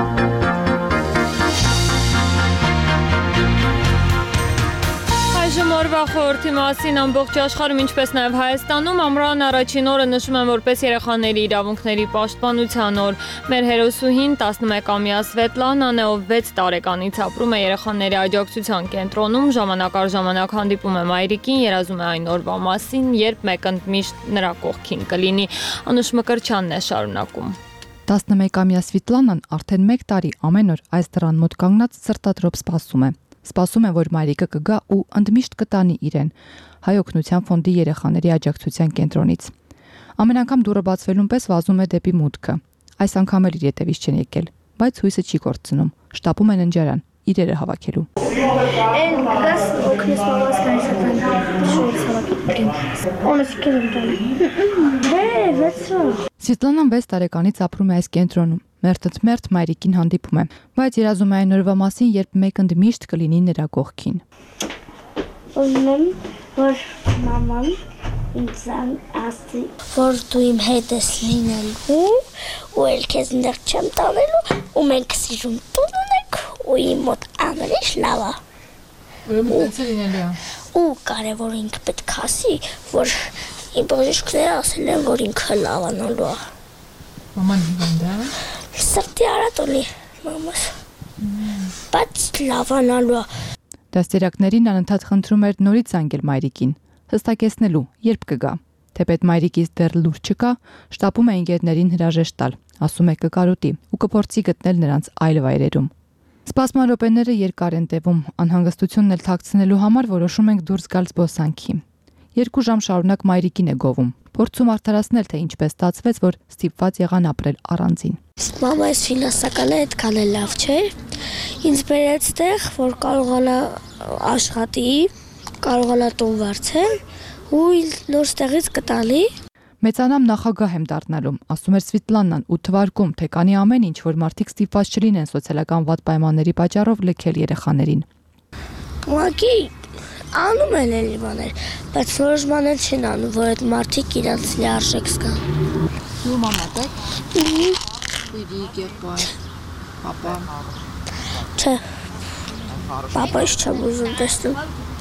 Օրվա խորհրդի մասին ամբողջ աշխարհում, ինչպես նաև Հայաստանում, ամռան առաջին օրը նշում են որպես երեխաների իրավունքների պաշտպանության օր։ Մեր հերոսուհին տասնմեկամյա Սվետլանան է, ով վեց տարեկանից ապրում է երեխաների աջակցության կենտրոնում, ժամանակ առ ժամանակ հանդիպում է մայրիկին, երազում է այն օրվա մասին, երբ մեկը միշտ նրա կողքին կլինի։ Անուշ Մկրտչյանն է շարունակում։ տասնմեկամյա Սվետլանան արդեն մեկ տարի ամեն օր այս դռան մոտ կանգնած սրտադրոպ սպասում է։ Սպասում է, որ մայրիկը կգա ու ընդմիշտ կտանի իրեն Հայ օգնության ֆոնդի երեխաների աջակցության կենտրոնից։ Ամեն անգամ դուռը բացվելուն պես վազում է դեպի մուտքը։ Այս անգամ էլ իր ետևից չեն եկել, բայց հույսը չի կորցնում։ Շտապում են ընջարան, իրերը հավաքելու։ Են գաս օգնես մամաս կանսական շուտ հավաքին։ Օնս կերում։ Դե վեցրո։ Սվետլանան վեց տարեկանից ապրում է այս կենտրոնում։ Մերթընդմերթ մայրիկին հանդիպում է, բայց երազում է այն օրվա մասին, երբ մեկը միշտ կլինի նրա կողքին։ Ուզում եմ, որ մաման ինձ ասի, որ դու իմ հետ ես լինելու, ու էլ քեզ այնտեղ չեմ տանելու, ու մենք սիրում տուն ունենք, ու իմ մոտ ամեն ինչ լավ է։ Ուրեմն լինելու է։ Ու կարևոր ինքը պետք է ասի, որ իմ բժիշկները ասել են, որ ինքը լավանալու է։ Մաման հիվանդ է։ Սրտի արատոլի մամաս, բայց լավանալու է։ Դաստիարակներին անընդհատ խնդրում էր նորից զանգել մայրիկին, հստակեցնելու, երբ կգա։ Թեպետ մայրիկից դեռ լուր չկա, շտապում է ընկերներին հրաժեշտ տալ, ասում է կկարոտի ու կփորձի գտնել նրանց այլ վայրերում։ Սպասման րոպեները երկար են տևում, անհանգստությունն էլ թաքցնելու համար որոշում ենք դուրս գալ զբոսանքի։ Երկու ժամ շարունակ մայրիկին է գովում, փորձում արդարացնել, թե ինչպես ստացվեց, որ ստիպված եղան ապրել առանձին։ Մամայս ֆինանսականը այդքան էլ լավ չէ։ Ինձ բերեց տեղ, որ կարողանա աշխատի, կարողանա տուն վարձել ու նոր տեղից կտալի։ Մեծանամ նախագահ եմ դառնալու, ասում էր Սվիտլանան ու թվարկում, թե կանի ամեն ինչ, որ մարդիկ ստիպված չլինեն սոցիալական վատ պայմանների պատճառով լքել երեխաներին։ Ուղղակի անում են էլի բաներ, բայց որոշ բաներ չեն անում, որ այդ մարդիկ իրանց լիարժեք զգան։ Ու մամա եք։ Քույրիկ, եղբայր, պապա։ Չէ։ Պապայից չեմ ուզում տեսնում։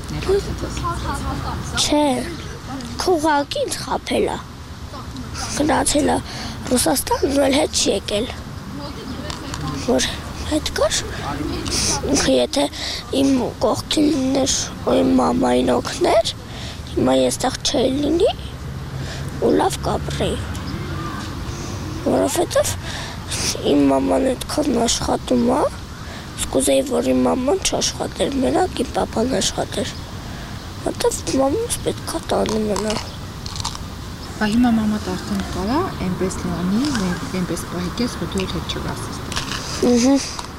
Չէ։ Քուղակին խափել է։ Գնացել է Ռուսաստան, ու էլ հետ չի եկել։ Որ հետ կար։ Եթե իմ կողքին լիներ ու իմ մամային օգներ, հիմա ես տեղ չէի լինի ու լավ կապրեի։ Որովհետև իմ մաման այդքան աշխատում է, սկուզեի, որ իմ մաման չաշխատեր, մենակ իմ պապան աշխատեր։ Որովհետև մամուս պետք է տանը մնա։ Բա հիմա մամատ արդեն կարա, այնպես լանի, այնպես պահիկես, որ դու հետ չգասես։ Ուհու։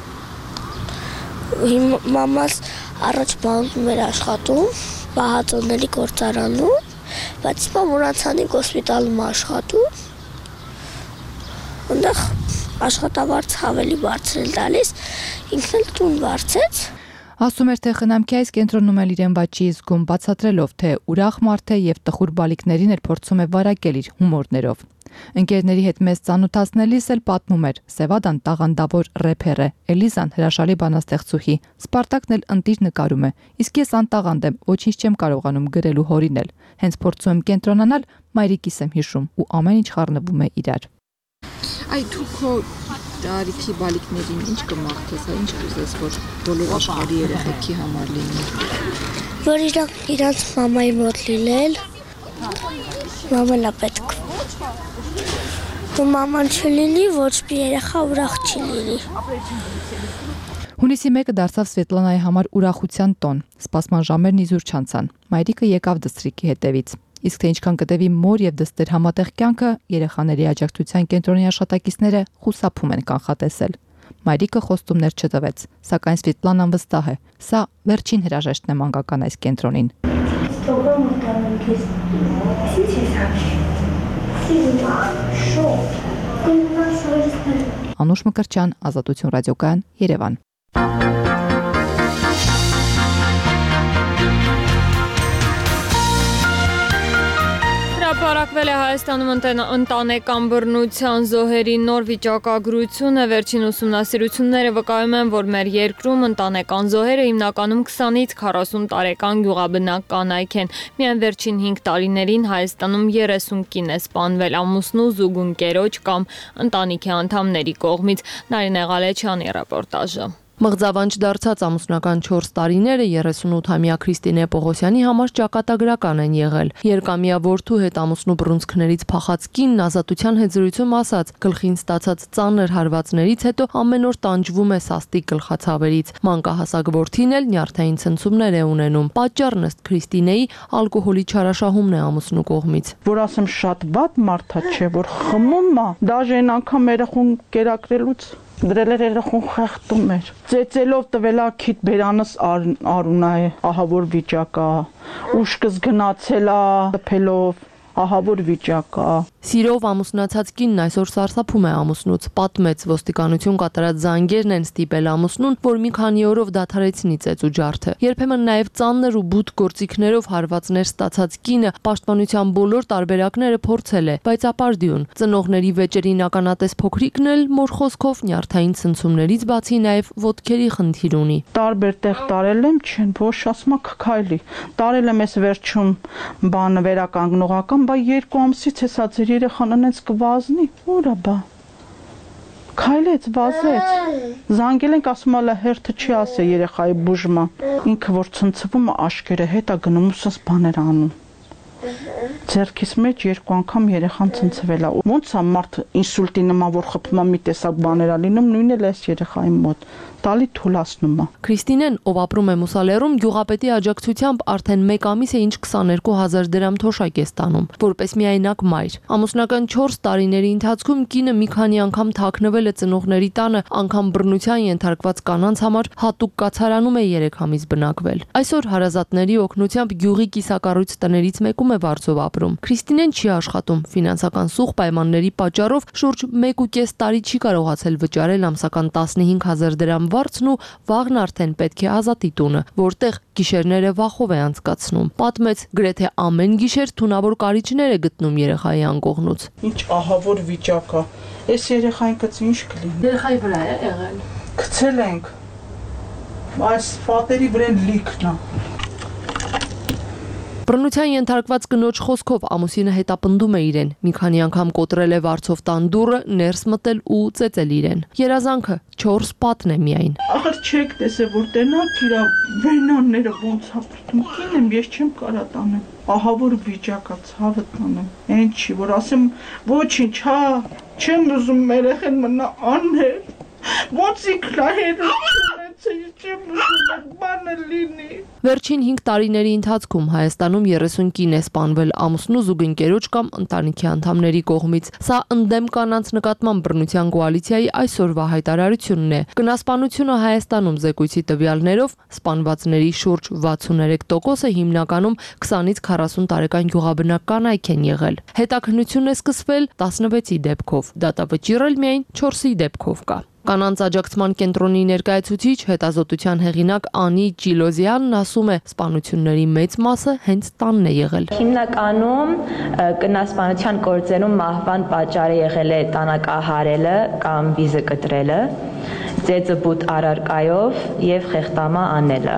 Հիմա մամաս առաջ բանում էր աշխատում, պահածոների գործարանում, բայց հիմա Մուրացանի հոսպիտալում աշխատում։ Այնտեղ աշխատավարձ ավելի բարձր է տալիս, ինքն էլ տուն վարձեց։ Ասում էր, թե խնամքի այս կենտրոնում էլ իրեն բաց չի զգում, բացատրելով, թե ուրախ մարդ է եւ տխուր բալիկներին էլ փորձում է վարակել իր հումորներով։ Ընկերների հետ մեզ ծանոթացնելիս էլ պատմում էր. Սևադան տաղանդավոր рэփեր է, Էլիզան հրաշալի բանաստեղծուհի, Սպարտակն էլ ընտիր նկարում է, իսկ ես անտաղանդ եմ, ոչինչ չեմ կարողանում գրելու հորինել։ Հենց փորձում եմ կենտրոնանալ, մայրիկիս եմ հիշում ու ամեն ինչ խառնվում է իրար։ Այ դու քո տարիքի բալիկներին ինչ կմաղթես, ինչ կուզես, որ բոլոր աշխարհի երեխեքի համար լինի։ Որ իրանք իրանց մամայի մոտ լինել, մաման է պետք։ Ու մաման չլինի, ոչ մի երեխա ուրախ չի լինի։ Հունիսի մեկը դարձավ Սվետլանայի համար ուրախության տոն։ Սպասման ժամերն իզուր չանցան։ Մայրիկը եկավ դստրիկի հետևից։ Իսկ թե ինչքան կտևի մոր եւ դստեր համատեղ կյանքը, երեխաների աջակցության կենտրոնի աշխատակիցները խուսափում են կանխատեսել։ Մայրիկը խոստումներ չտվեց, սակայն Սվետլանան վստահ է, սա վերջին հրաժեշտն է մանկական այս կենտրոնին։ Անուշ Մկրտչյան, Ազատություն ռադիոկայան, Երևան։ Հրապարակվել է Հայաստանում ընտանեկան բռնության զոհերի նոր վիճակագրությունը։ Վերջին ուսումնասիրությունները վկայում են, որ մեր երկրում ընտանեկան զոհերը հիմնականում քսանից քառասուն տարեկան գյուղաբնակ կանայք են։ Միայն վերջին հինգ տարիներին Հայաստանում երեսուն կին է սպանվել ամուսնու, զուգընկերոջ կամ ընտանիքի անդամների կողմից։ Նարինե Ղալեչյանի ռեպորտաժը։ Մղձավանջ դարձած ամուսնական չորս տարիները երեսունութամյա Քրիստինե Պողոսյանի համար ճակատագրական են եղել։ Երկամյա որդու հետ ամուսնու բռունցքներից փախած կինն Ազատության հետ զրույցում ասաց, գլխին ստացած ծանր հարվածներից հետո ամեն օր տանջվում է սաստիկ գլխացավերից։ Մանկահասակ որդին էլ նյարդային ցնցումներ է ունենում։ Պատճառն ըստ Քրիստինեի ալկոհոլի չարաշահումն է ամուսնու կողմից։ Որ ասեմ շատ վատ մարդ չէ, որ խմում է, դաժե այն անգամ երախուն կերակրելուց դրել էր երախուն խեղդում էր։ Ծեծելով տվելա քիթ բերանս արունա է, ահա որ վիճակա, ուշքս գնացելա, տփելով, ահա որ վիճակա։ Սիրով ամուսնացած կինն այսօր սարսափում է ամուսնուց, պատմեց ոստիկանություն կատարած զանգերն են ստիպել ամուսնուն, որ մի քանի օրով դադարեցնի ծեծու ջարդը։ Երբեմն նաև ծանր ու բութ գործիքներով հարվածներ ստացած կինը պաշտպանության բոլոր տարբերակները փորձել է, բայց ապարդյուն։ Ծնողների վեճերին ականատես փոքրիկն էլ մոր խոսքով նյարդային ցնցումներից բացի նաև ոտքերի խնդիր ունի։ Տարբեր տեղ տարել եմ, չեն, ոչ ասма քքայլի։ Տարել եմ ես վերջում բանը վերականգնողական, բա երկու ամսից հեսա ձեր երեխան անենց կվազնի, ուրա բա։ Քայլեց, վազեց։ Զանգել ենք, ասում ալա հերթը չի ասե երեխայի բուժման։ Ինքը որ ցնցվում է աշկերը հետ է գնում ուսս բաներ անում։ Ձերքիս մեջ երկու անգամ երեխան ցնցվել է։ Ոնց է մարդ ինսուլտի նման որ խփում է մի տեսակ բաներ է լինում, նույնն էլ էս երեխայի մոտ։ Տալի թուլացնում է։ Քրիստինեն, ով ապրում է Մուսալերում, գյուղապետի աջակցությամբ արդեն մեկ ամիս է ինչ քսաներկու հազար դրամ թոշակ է ստանում, որպես միայնակ մայր։ Ամուսնական չորս տարիների ընթացքում կինը մի քանի անգամ թաքնվել է ծնողների տանը, անգամ բռնության ենթարկված կանանց համար հատուկ կացարանում է երեք ամիս բնակվել։ Այսօր հարազատների օգնությամբ գյուղի կիսակառույց տներից մեկում է վարձով ապրում։ Քրիստինեն չի աշխատում, ֆինանսական սուղ պայմանների պատճառով շուրջ մեկ ու կես տարի չի կարողացել վճարել ամսական տասնհինգ հազար դրամ վարձն ու վաղն արդեն պետք է ազատի տունը, որտեղ գիշերները վախով է անցկացնում։ Պատմեց, գրեթե ամեն գիշեր թունավոր կարիճներ է գտնում երեխայի անկողնուց։ Ինչ ահավոր վիճակ է։ Այս երեխային կծի ինչ կլինի։ Երեխայի վրա է եղել։ Գցել ենք։ Այս պատերի վրան լիքն է։ Բռնության ենթարկված կնոջ խոսքով ամուսինը հետապնդում է իրեն։ Մի քանի անգամ կոտրել է վարձով տան դուռը, ներս մտել ու ծեծել իրեն։ Երազանքը չորս պատն է միայն։ Ախր չեք տեսե որ տենակ իր վենանները ոնց ապրում։ Կինեմ ես չեմ կարա տանեմ։ Ահավոր վիճակ է, ցավը տանեմ։ Էն չի որ ասեմ ոչինչ, հա, չեմ ուզում երեխեն մնա անհեր։ Ոնց ինքնա հերություն չեմ ուզում բանը լինի։ Վերջին հինգ տարիների ընթացքում Հայաստանում երեսուն կին է սպանվել ամուսնու զուգընկերոջ կամ ընտանիքի անդամների կողմից։ Սա ընդդեմ կանանց նկատմամբ բռնության կոալիցիայի այսօրվա հայտարարությունն է։ Կնասպանությունը Հայաստանում զեկույցի տվյալներով սպանվածների շուրջ վաթսուններեք տոկոսը հիմնականում քսանից քառասուն տարեկան գյուղաբնակ կանայք են եղել։ Հետաքննություն է սկսվել տասնվեցի դեպքով, դատավճիռ էլ միայն չորսի դեպքով կա։ Կանանց աջակցման կենտրոնի ներկայացուցիչ հետազոտության հեղինակ Անի Ջիլոզյանն ասում է, սպանությունների մեծ մասը հենց տանն է եղել։ Հիմնականում կնասպանության գործերում մահվան պատճառը եղել է տանակահարելը կամ վիզը կտրելը, ծեծը բուտ առարկայով եւ խեղդամա անելը։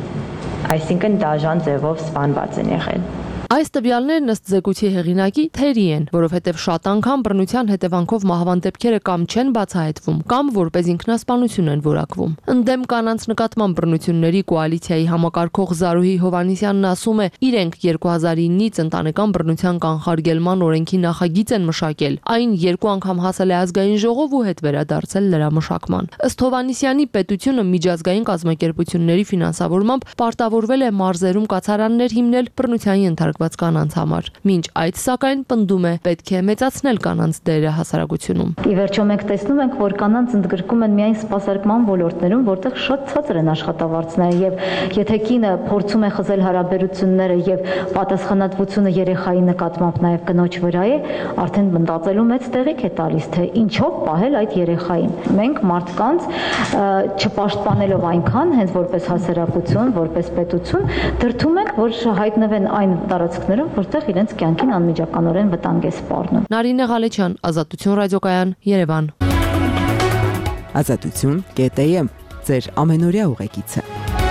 Այսինքն դաժան ձևով սպանված են եղել։ Այս տվյալներն ըստ զեկույցի հեղինակի թերի են, որովհետև շատ անգամ բռնության հետևանքով մահվան դեպքերը կամ չեն բացահայտվում, կամ որպես ինքնասպանություն են որակվում։ Ընդդեմ կանանց նկատմամբ բռնությունների կոալիցիայի համակարգող Զարուհի Հովհաննիսյանն ասում է, իրենք երկու հազար իննից ընտանեկան բռնության կանխարգելման օրենքի նախագիծ են մշակել։ Այն երկու անգամ հասել է ազգային ժողով ու հետ վերադարձել լրամշակման։ Ըստ Հովհաննիսյանի, պետությունը միջազգային կազմակերպությունների ֆինանսավորմամբ պարտավորվել է մարզերում կացարաններ հիմնել բռնության ենթարկված կանանց համար։ Մինչ այդ սակայն պնդում է, պետք է մեծացնել կանանց դերը հասարակությունում։ Ի վերջո մենք տեսնում ենք, որ կանանց ընդգրկում են միայն սպասարկման ոլորտներում, որտեղ շատ ցածր են աշխատավարձները, եւ եթե կինը փորձում է խզել հարաբերությունները եւ պատասխանատվությունը երեխայի նկատմամբ նաեւ կնոջ վրա է, արդեն մտածելու մեծ տեղիք է տալիս, թե ինչով պահել այդ երեխային։ Մենք մարդկանց չպաշտպանելով այնքան, հենց որպես հասարակություն, որպես պետություն, դրդում ենք, որ հայտնվեն այն տարածքներում, որտեղ իրենց կյանքին անմիջականորեն վտանգ է սպառնում։ Նարինե Ղալեչյան, Ազատություն ռադիոկայան, Երևան։ Ազատություն կետ էմ, ձեր ամենօրյա ուղեկիցը։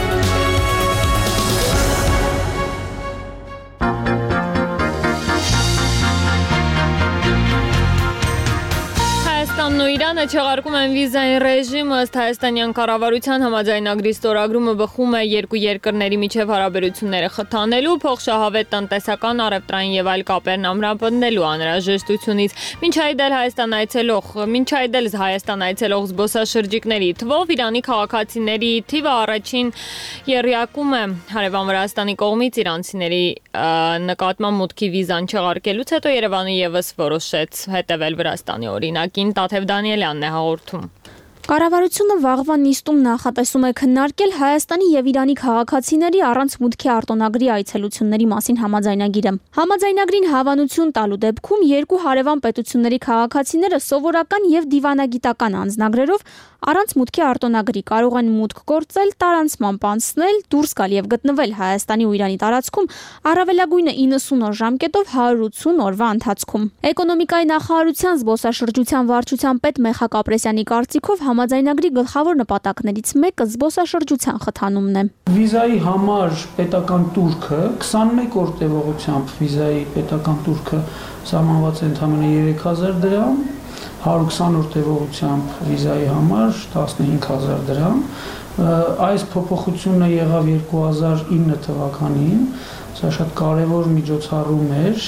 Հայաստանն ու Իրանը չեղարկում են վիզային ռեժիմ, ըստ հայաստանյան կառավարության համաձայնագրի ստորագրումը բխում է երկու երկրների միջև հարաբերությունները խթանելու, փոխշահավետ տնտեսական, առևտրային եւ այլ կապերն ամրապնդելու անհրաժեշտությունից։ Մինչ այդ էլ Հայաստան այցելող, մինչ այդ էլ Հայաստան այցելող զբոսաշրջիկների թվով Իրանի քաղաքացիների թիվը առաջին եռյակում է։ Հարևան Վրաստանի կողմից իրանցիների նկատմամբ մուտքի վիզան չեղարկելուց հետո Երևանը եւս որոշեց հետևել Վրաստանի օրինակին։ Տաթև Դանիելյանն է հաղորդում։ Կառավարությունը վաղվա նիստում նախատեսում է քննարկել Հայաստանի եւ Իրանի քաղաքացիների առանց մուտքի արտոնագրի այցելությունների մասին համաձայնագիրը։ Համաձայնագրին հավանություն տալու դեպքում երկու հարևան պետությունների քաղաքացիները սովորական եւ դիվանագիտական անձնագրերով առանց մուտքի արտոնագրի կարող են մուտք գործել, տարանցմամբ անցնել, դուրս գալ եւ գտնվել Հայաստանի ու Իրանի տարածքում առավելագույնը իննսուն օր ժամկետով հարյուր ութսուն օրվա ընթացքում։ Էկոնոմիկայի նախարարության զբոսաշրջության վարչության պետ Մեխակ Ապրեսյանի կարծիքով համաձայնագրի գլխավոր նպատակներից մեկը զբոսաշրջության խթանումն է։ Վիզայի համար պետական տուրքը քսանմեկ օր տևողությամբ վիզայի պետական տուրքը սահմանված է ընդամենը երեք հազար դրամ, հարյուր քսան օր տևողությամբ վիզայի համար տասնհինգ հազար դրամ։ Այս փոփոխությունը եղավ երկու հազար ինը թվականին, սա շատ կարևոր միջոցառում էր։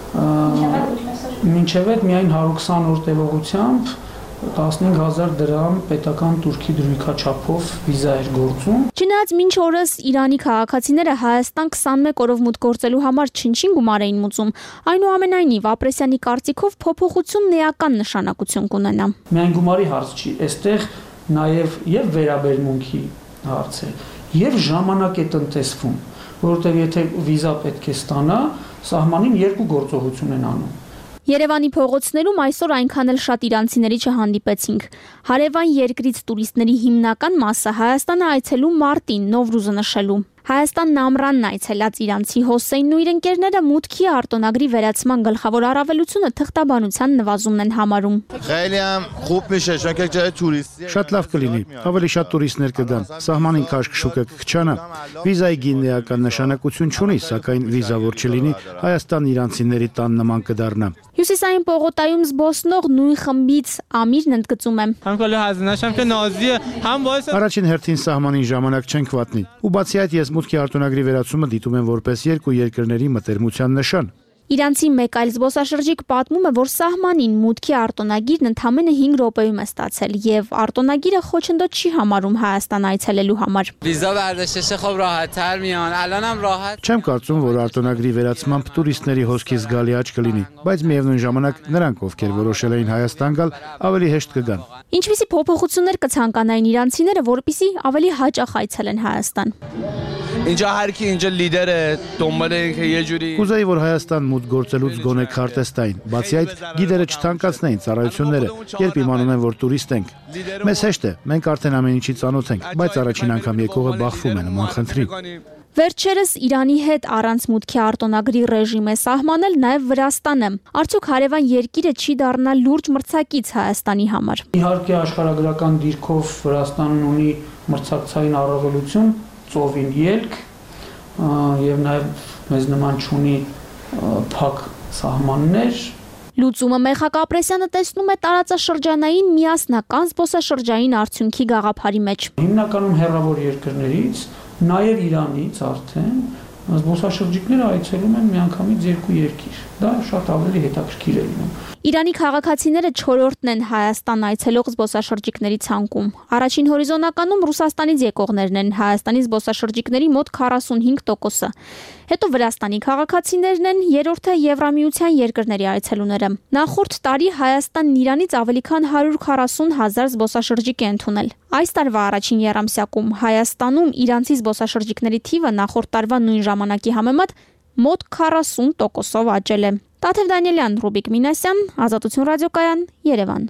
Մինչև այդ միայն հարյուր քսան օր տևողությամբ տասնհինգ հազար դրամ պետական տուրքի դրույքաչափով վիզա էր գործում։ Չնայած մինչ օրս Իրանի քաղաքացիները Հայաստան քսանմեկ օրով մուտք գործելու համար չնչին գումար էին մուծում, այնուամենայնիվ Ապրեսյանի կարծիքով փոփոխությունն էական նշանակություն կունենա։ Միայն գումարի հարց չի, այստեղ նաև եւ վերաբերմունքի հարց է, եւ ժամանակ է տնտեսվում, որովհետեւ եթե վիզա պետք է ստանա, սահմանին երկու գործողություն են անում։ Երևանի փողոցներում այսօր այնքան էլ շատ իրանցիների չհանդիպեցինք։ Հարևան երկրից տուրիստների հիմնական մասը Հայաստանը այցելում մարտին Նովրուզը նշելու։ Հայաստանն ամռանն այցելած իրանցի Հոսեյնն ու իր ընկերները մուտքի արտոնագրի վերացման գլխավոր առավելությունը թղթաբանության նվազումն են համարում։ Շատ լավ կլինի, ավելի շատ տուրիստներ կգան, սահմանին քաշք շուկը կքչանա։ Վիզայի գինն էական նշանակություն չունի, սակայն վիզա որ չլինի, Հայաստան իրանցիների տան նման կդառնա։ Հյուսիսային պողոտայում զբոսնող նույն խմբից Ամիրն ընդգծում է։ Առաջին հերթին սահմանին ժամանակ չենք վատնի, ու բացի այդ ես մուտքի արտոնագրի վերացումը դիտում եմ որպես երկու երկրների մտերմության նշան։ Իրանցի մեկ այլ զբոսաշրջիկ պատմում է, որ սահմանին մուտքի արտոնագիրն ընդամենը հինգ րոպեում է ստացել եւ արտոնագիրը խոչընդոտ չի համարում Հայաստան այցելելու համար։ Չեմ կարծում, որ արտոնագրի վերացմամբ տուրիստների հոսքի զգալի աճ կլինի, բայց միևնույն ժամանակ նրանք, ովքեր որոշել էին Հայաստան գալ, ավելի հեշտ կգան։ Ինչպիսի փոփոխություններ կցանկանային իրանցիները, որպեսզի ավելի հաճախ այցելեն Հայաստան։ Կուզեի, որ Հայաստան մուտք գործելուց գոնե քարտեստային, բացի այդ գիդերը չթանկացնեին ծառայությունները, երբ իմանում են, որ տուրիստ ենք։ Մեզ հեշտ է, մենք արդեն ամեն ինչի ծանոթ ենք, բայց առաջին անգամ եկողը բախվում է նման խնդրի։ Վերջերս Իրանի հետ առանց մուտքի արտոնագրի ռեժիմ է սահմանել նաև Վրաստանը։ Արդյոք հարևան երկիրը չի դառնա լուրջ մրցակից Հայաստանի համար։ Իհարկե աշխարհագրական դիրքով Վրաստանն ունի մրցակցային առավելություն, ծովին ելք եւ նաև մեզ նման չունի փակ սահմաններ։ Լուծումը Մեխակ Ապրեսյանը տեսնում է տարածաշրջանային միասնական զբոսաշրջային արդյունքի գաղափարի մեջ։ Հիմնականում հեռավոր երկրներից, նաև Իրանից արդեն զբոսաշրջիկները այցելում են միանգամից երկու երկիր։ Դա շատ ավելի հետաքրքիր է լինում։ Իրանի քաղաքացիները չորրորդն են Հայաստան այցելող զբոսաշրջիկների ցանկում։ Առաջին հորիզոնականում Ռուսաստանից եկողներն են, Հայաստանի զբոսաշրջիկների մոտ քառասունհինգ տոկոսը։ Հետո Վրաստանի քաղաքացիներն են, երրորդը Եվրամիության երկրների այցելուները։ Նախորդ տարի Հայաստանն Իրանից ավելի քան հարյուր քառասուն հազար զբոսաշրջիկ է ընդունել։ Այս տարվա առաջին եռամսյակում Հայաստանում իրանցի զբոսաշրջիկների թիվը նախորդ տարվա նույն ժամանակի համեմատ մոտ քառասուն տոկոսով աճել է։ Տաթև Դանիելյան, Ռուբիկ Մինասյան, Ազատություն ռադիոկայան, Երևան։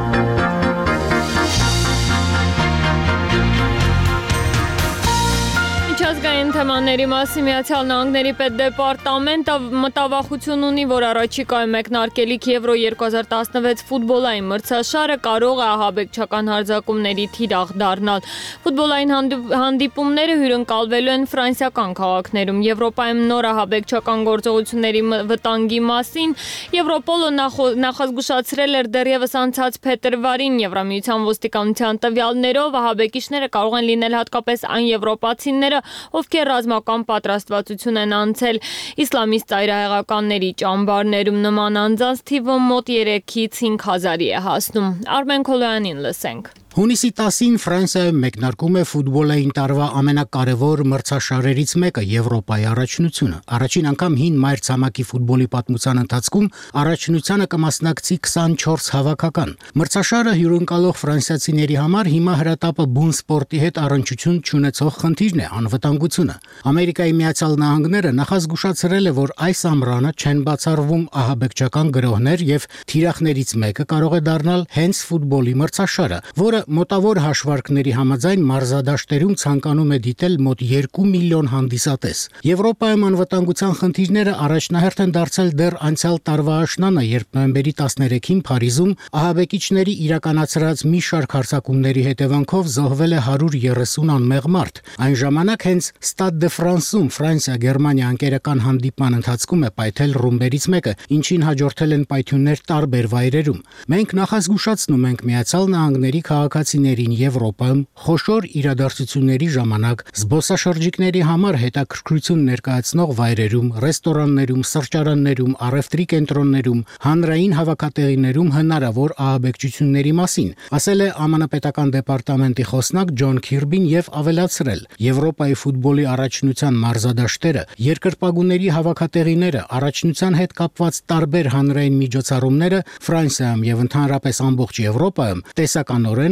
Միջազգային թեմաների մասին Միացյալ Նահանգների պետդեպարտամենտը մտավախություն ունի, որ առաջիկայում մեկնարկելիք Եվրո երկու հազար տասնվեց ֆուտբոլային մրցաշարը կարող է ահաբեկչական հարձակումների թիրախ դառնալ։ Ֆուտբոլային հանդիպումները հյուրընկալվելու են ֆրանսիական քաղաքներում։ Եվրոպայում նոր ահաբեկչական գործողությունների վտանգի մասին Եվրոպոլը նախազգուշացրել էր դեռևս անցած փետրվարին։ Եվրամիության ոստիկանության տվյալներով ահաբեկիչները կարող են լինել հատկապես այն եվրոպացիները, ովքեր ռազմական պատրաստվածություն են անցել։ Իսլամիստ ծայրահեղականների ճամբարներում նման անձանց թիվը մոտ երեքից հինգ հազարի է հասնում։ Արմեն Քոլոյանին լսենք։ Հունիսի տասին Ֆրանսիայում մեկնարկում է ֆուտբոլային տարվա ամենակարևոր մրցաշարերից մեկը Եվրոպայի առաջնությունը։ Առաջին անգամ հին մայրցամաքի ֆուտբոլի պատմության ընթացքում առաջնությանը կմասնակցի քսանչորս հավաքական։ Մրցաշարը հյուրընկալող ֆրանսիացիների համար հիմա հրատապը բուն սպորտի հետ առնչություն չունեցող խնդիրն է՝ անվտանգությունը։ Ամերիկայի Միացյալ Նահանգները նախազգուշացրել է, որ այս ամռանը չեն բացառվում ահաբեկչական գրոհներ եւ թիրախներից մեկը կարող է դառնալ հենց ֆուտբոլի մրցաշարը, որը մոտավոր հաշվարկների համաձայն մարզադաշտերում ցանկանում է դիտել մոտ երկու միլիոն հանդիսատես։ Եվրոպայում անվտանգության խնդիրները առաջնահերթ են դարձել դեռ անցյալ տարվա աշնանը, երբ նոյեմբերի տասներեքին Փարիզում ահաբեկիչների իրականացրած մի շարք հարձակումների հետևանքով զոհվել է հարյուր երեսուն անմեղ մարդ։ Այն ժամանակ հենց Stade de France-ում Ֆրանսիա-Գերմանիա անկերական հանդիպման ընթացքում է պայթել ռումբերից մեկը, ինչին հաջորդել են պայթյուններ տարբեր վայրերում։ Մենք նախազգուշացնում ենք Միացյալ Նահանգների քաղաքացիներին Եվրոպայում խոշոր իրադարձությունների ժամանակ զբոսաշրջիկների համար հետաքրքրություն ներկայացնող վայրերում, ռեստորաններում, սրճարաններում, առևտրի կենտրոններում, հանրային հավաքատեղիներում հնարավոր ահաբեկչությունների մասին, ասել է ԱՄՆ պետական դեպարտամենտի խոսնակ Ջոն Քիրբին եւ ավելացրել. Եվրոպայի ֆուտբոլի առաջնության մարզադաշտերը, երկրպագուների հավաքատեղիները, առաջնության հետ կապված տարբեր հանրային միջոցառումները Ֆրանսիայում եւ ընդհանրապես ամբողջ Եվրոպայում տեսականորեն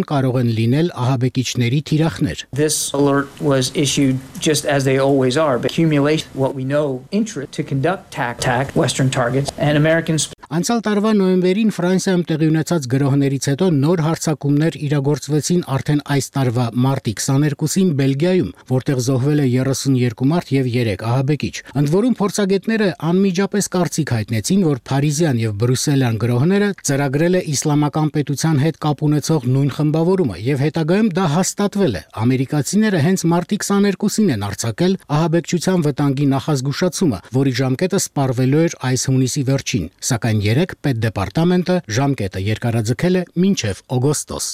կարող են լինել ահաբեկիչների թիրախներ։ This alert was issued just as they always are, but accumulate what we know interest to conduct tac tac Western targets and Americans. Անցյալ տարվա նոյեմբերին Ֆրանսիայում տեղի ունեցած գրոհներից հետո նոր հարձակումներ իրագործվեցին արդեն այս տարվա մարտի քսաներկուսին Բելգիայում, որտեղ զոհվել է երեսունյոթ մարդ եւ երեք ահաբեկիչ։ Ընդ որում փորձագետները անմիջապես կարծիք հայտնեցին, որ Փարիզյան եւ Բրյուսելյան գրոհները ծրագրել է իսլամական պետության հետ կապ ունեցող նույն խմբավորումը եւ հետագայում դա հաստատվել է։ Ամերիկացիները հենց մարտի քսաներկուսին են արձակել ահաբեկչության վտանգի նախազգուշացումը, որի ժամկետը սպառվելու էր այս հունիսի վերջին, սակայն երեք պետդեպարտամենտը ժամկետը երկարաձգել է մինչև օգոստոս։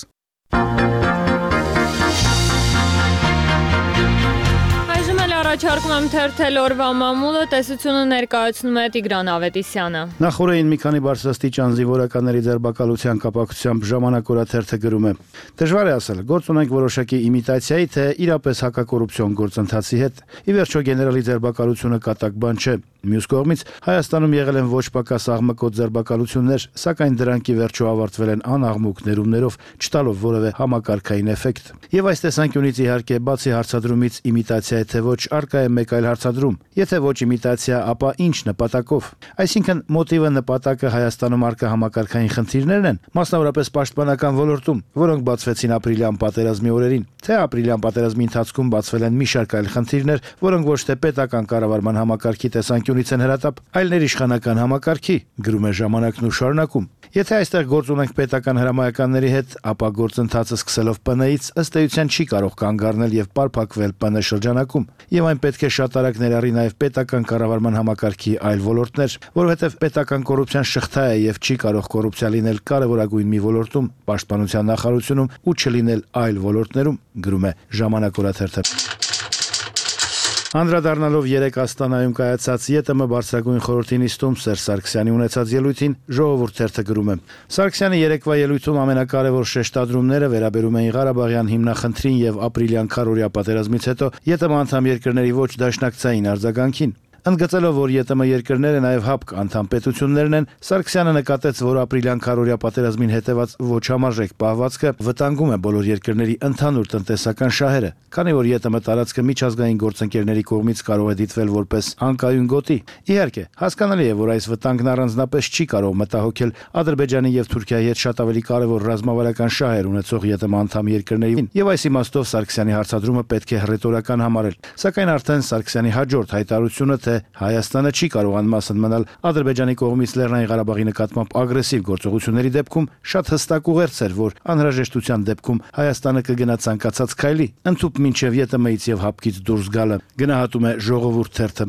Առաջարկում եմ թերթել օրվա մամուլը, տեսությունը ներկայացնում է Տիգրան Ավետիսյանը։ Նախորդին մի քանի բարձրաստիճան զինվորականների ձերբակալության կապակցությամբ ժամանակ օրաթերթը գրում է. Դժվար է ասել, գործ ունենք որոշակի իմիտացիայի, թե իրապես հակակոռուպցիոն գործընթացի հետ։ Ի վերջո գեներալի ձերբակալությունը կատակ բան չէ։ Մյուս կողմից Հայաստանում եղել են ոչ պակաս աղմկոտ ձերբակալություններ, սակայն դրանք ի վերջո ավարտվել են անաղմուկ ներումներով, չտալով որևէ համակարգային էֆեկտ։ Եվ այս տեսանկյունից իհարկե բացի հարցադրումից իմիտացիա է թե ոչ, արկա է մեկ այլ հարցադրում։ Եթե ոչ իմիտացիա, ապա ինչ նպատակով։ Այսինքն մոտիվը, նպատակը Հայաստանում արկա համակարգային խնդիրներն են, մասնավորապես պաշտպանական ոլորտում, որոնք բացվեցին ապրիլյան պատերազմի օրերին, թե ապրիլյան պատերազմի ընթացքում բացվել են մի շարք այլ խնդիրներ, որոնք ոչ թե պետական կառավարման համակարգի տեսանկյունից են հրատապ, այլ ներիշխանական համակարգի, գրում է ժամանակն ու շարունակում։ Եթե այստեղ գործ ունենք պետական հրամայականների հետ, ապա գործընթացը սկսելով ՊՆ-ից ըստ էության չի կարող կանգ առնել եւ պարփակվել ՊՆ շրջանակում, եւ այն պետք է շատ արագ ներառի նաեւ պետական կառավարման համակարգի այլ ոլորտներ, որովհետեւ պետական կոռուպցիան շղթա է եւ չի կարող կոռուպցիա լինել կարևորագույն մի ոլորտում, պաշտպանության նախարարությունում ու չլինել այլ ոլորտներում, գրում է ժամանակ օրաթերթը։ Անդրադառնալով երեք Աստանայում կայացած ԵՏՄ բարձրագույն խորհրդի նիստում Սերժ Սարգսյանի ունեցած ելույթին Ժողովուրդ թերթը գրում է. Սարգսյանի երեկվա ելույթում ամենակարևոր շեշտադրումները վերաբերում էին Ղարաբաղյան հիմնախնդրին եւ ապրիլյան քարորիա պատերազմից հետո ԵՏՄ անդամ երկրների ոչ դաշնակցային արձագանքին։ Ընդգծելով, որ ԵՏՄ երկրները նաև ՀԱՊԿ անդամ պետություններն են, Սարգսյանը նկատեց, որ ապրիլյան քարորիա պատերազմին հետևած ոչ համարժեք պահվածքը վտանգում է բոլոր երկրների ընդհանուր տնտեսական շահերը, քանի որ ԵՏՄ տարածքը միջազգային գործընկերների կողմից կարող է դիտվել որպես անկայուն գոտի։ Իհարկե, հասկանալի է, որ այս վտանգն առանձնապես չի կարող մտահոգել Ադրբեջանի եւ Թուրքիայի հետ շատ ավելի կարևոր ռազմավարական շահեր ունեցող ԵՏՄ անդամ երկրներին, եւ այս իմաստով Սարգսյանի հարցադրումը պետք է հռետորական համարել։ Սակայն արդեն Սարգսյանի հաջորդ հայտարարությունը, թե Հայաստանը չի կարող անմասն մնալ Ադրբեջանի կողմից Լեռնային Ղարաբաղի նկատմամբ ագրեսիվ գործողությունների դեպքում, շատ հստակ ուղերձ էր, որ անհրաժեշտության դեպքում Հայաստանը կգնա ցանկացած քայլի, ընդཐུպ մինչև ԵՏՄ-ից եւ ՀԱՊԿ-ից դուրս գալը, գնահատում է Ժողովուրդ թերթը։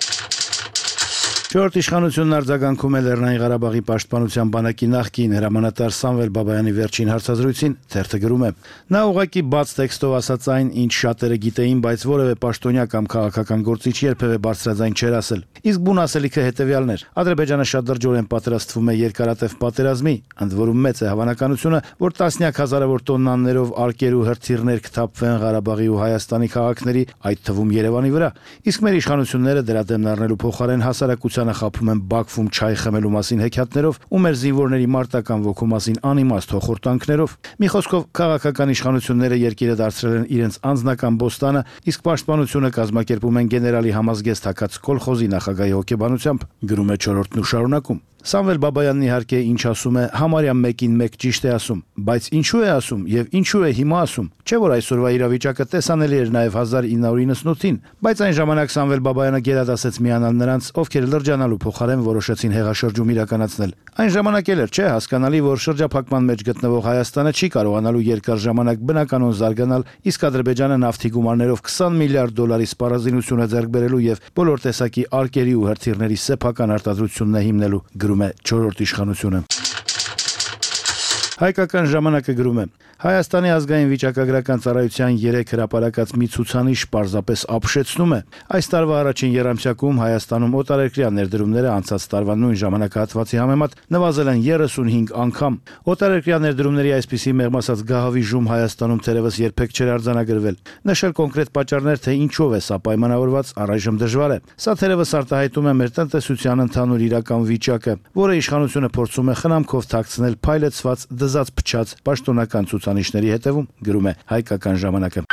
Չորրորդ իշխանությունն արձագանքում է Լեռնային Ղարաբաղի պաշտպանության բանակի նախկին հրամանատար Սամվել Բաբայանի վերջին հարցազրույցին, թերթը գրում է. Նա ուղղակի բաց տեքստով ասաց այն, ինչ շատերը գիտեին, բայց որևէ պաշտոնյա կամ քաղաքական գործիչ երբևէ բարձրաձայն չէր ասել։ Իսկ բուն ասելիքը հետևյալն էր. Ադրբեջանը շատ դրջորեն պատրաստվում է երկարատև պատերազմի, ընդ որում մեծ է հավանականությունը, որ տասնյակ հազարավոր տոննաներով արկեր ու հրթիռներ կթափվեն Ղարաբաղի ու Հայաստանի քաղաքների, այդ թվում Երևանի վրա։ Իսկ մեր իշխանությունները դրա դեմն առնելու փոխարեն հասարակության խափում են Բաքվում չայ խմելու մասին հեքիաթներով ու մեր զինվորների մարտական ոգու մասին անիմաստ հոխորտանքներով։ Մի խոսքով, քաղաքական իշխանությունները երկիրը դարձրել են իրենց անձնական բոստանը, իսկ պաշտպանությունը կազմակերպում են գեներալի համազգեստ հակած կոլխոզի նախագահի հոգեբանությամբ, գրում է չորրորդն ու շարունակում։ Սամվել Բաբայանն իհարկե ինչ ասում է, համարյա մեկին մեկ ճիշտ է ասում, բայց ինչու է ասում եւ ինչու է հիմա ասում։ Չէ՞ որ այսօրվա իրավիճակը տեսանելի էր նաեւ հազար ինը հարյուր իննսունութին, բայց այն ժամանակ Սամվել Բաբայանը գերադասեց միանալ նրանց, ովքեր լրջանալու փոխարեն որոշեցին հեղաշրջում իրականացնել։ Այն ժամանակ էլ էր, չէ, հասկանալի, որ շրջափակման մեջ գտնվող Հայաստանը չի կարողանալու երկար ժամանակ բնականon զարգանալ, իսկ Ադրբեջանը նավթի գումարներով քսան միլիարդ դոլարի սպառազինություն է ձեռք բերելու եւ բոլոր տեսակի արկերի ու հրթիռների սեփական արտադրությունն է հիմնելու, գրում է չորրորդ իշխանությունը։ Հայկական ժամանակը գրում է. Հայաստանի ազգային վիճակագրական ծառայության երեք հրապարակած մի ցուցանիշ պարզապես ապշեցնում է։ Այս տարվա առաջին եռամսյակում Հայաստանում օտարերկրյա ներդրումները անցած տարվա նույն ժամանակահատվածի համեմատ նվազել են երեսունհինգ անգամ։ Օտարերկրյա ներդրումների այսպիսի մեղմ ասած գահավիժում Հայաստանում թերևս երբեք չէր արձանագրվել։ Նշել կոնկրետ պատճառներ, թե ինչով է սա պայմանավորված, առայժմ դժվար է։ Սա թերևս արտահայտում է մեր տնտեսության ընդհանուր իրական վիճակը, որը իշխանությունը փորձում է խնամքով թաքցնել փայլեցված զզած փչած պաշտոնական ցուցանիշների հետևում, գրում է Հայկական ժամանակը։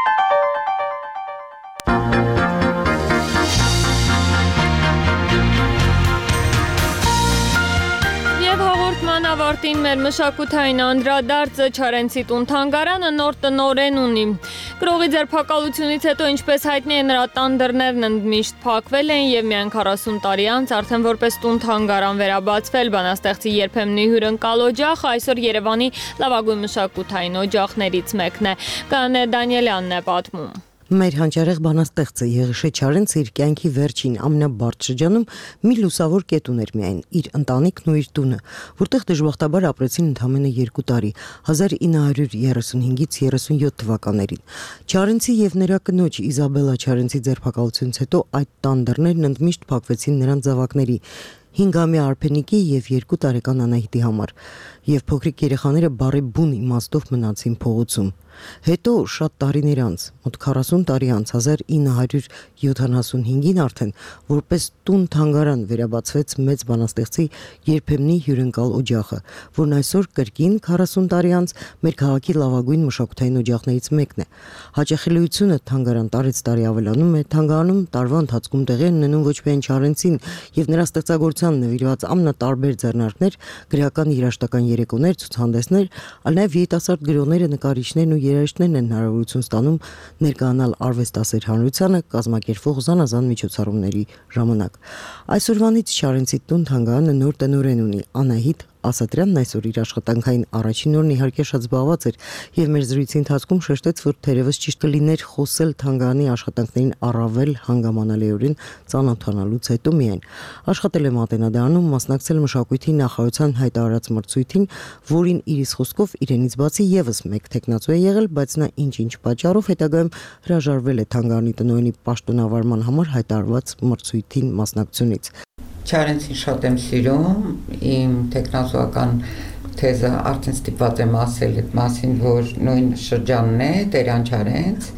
Ավարտին մեր մշակութային անդրադարձը Չարենցի տուն թանգարանը նոր տնօրեն ունի։ Գրողի ձերբակալությունից հետո, ինչպես հայտնի է, նրա տան դռներն ընդմիշտ փակվել են եւ միայն քառասուն տարի անց արդեն որպես տուն թանգարան վերաբացվել։ Բանաստեղծի երբեմնի հյուրընկալ օջախը այսօր Երևանի լավագույն մշակութային օջախներից մեկն է։ Կանե Դանիելյանն է պատմում։ Մեր հանճարեղ բանաստեղծը Եղիշե Չարենցը իր կյանքի վերջին ամենաբարդ շրջանում մի լուսավոր կետ ուներ միայն՝ իր ընտանիքն ու իր տունը, որտեղ դժբախտաբար ապրեցին ընդամենը երկու տարի՝ հազար ինը հարյուր երեսունհինգից երեսունյոթ թվականներին։ Չարենցի եւ նրա կնոջ Իզաբելլա Չարենցի ձերբակալությունից հետո այդ տան դռներն ընդմիշտ փակվեցին նրանց զավակների՝ հինգամյա Արփենիկի եւ երկու տարեկան Անահիտի համար, եւ փոքրիկ երեխաները բարի բուն իմաստով մնացին փողոցում։ Հետո շատ տարիներ անց, մոտ քառասուն տարի անց, հազար ինը հարյուր յոթանասունհինգին արդեն, որպես տուն թանգարան վերաբացվեց մեծ բանաստեղծի երբեմնի հյուրընկալ օջախը, որն այսօր կրկին քառասուն տարի անց մեր քաղաքի լավագույն մշակութային օջախներից մեկն է։ Հաճախելիությունը թանգարան տարեց տարի ավելանում է, թանգարանում տարվա ընթացքում տեղի են ունենում ոչ միայն Չարենցին եւ նրա ստեղծագործության նվիրված ամենատարբեր ձեռնարկներ, գրական երաժշտական երեկոներ, ցուցահանդեսներ, այլ նաեւ երիտասարդ գրողները, նկարիչներն ու երաժիշտներն են հնարավորություն ստանում ներկայանալ արվեստասեր հանրությանը կազմակերպվող զանազան միջոցառումների ժամանակ։ Այսօրվանից Չարենցի տուն թանգարանը նոր տնօրեն ունի՝ Անահիտ Ասատրյանն այսօր իր աշխատանքային առաջին օրն իհարկե շատ զբաղված էր եւ մեր զրույցի ընթացքում շեշտեց, որ թերևս ճիշտ կլիներ խոսել թանգարանի աշխատանքներին առավել հանգամանալիորեն ծանոթանալուց հետո միայն։ Աշխատել է Մատենադարանում, մասնակցել մշակույթի նախարարության հայտարարած մրցույթին, որին իր իսկ խոսքով իրենից բացի եւս մեկ տեխնացու է եղել, բայց նա ինչ-ինչ պատճառով հետագայում հրաժարվել է թանգարանի տնօրենի պաշտոնավարման համար հայտարարված մրցույթին մասնակցությունից։ Չարենցին շատ եմ սիրում, իմ տեխնազոական թեզը արդեն ստիպված եմ ասել այդ մասին, որ նույն շրջանն է, Տերյան Չարենց,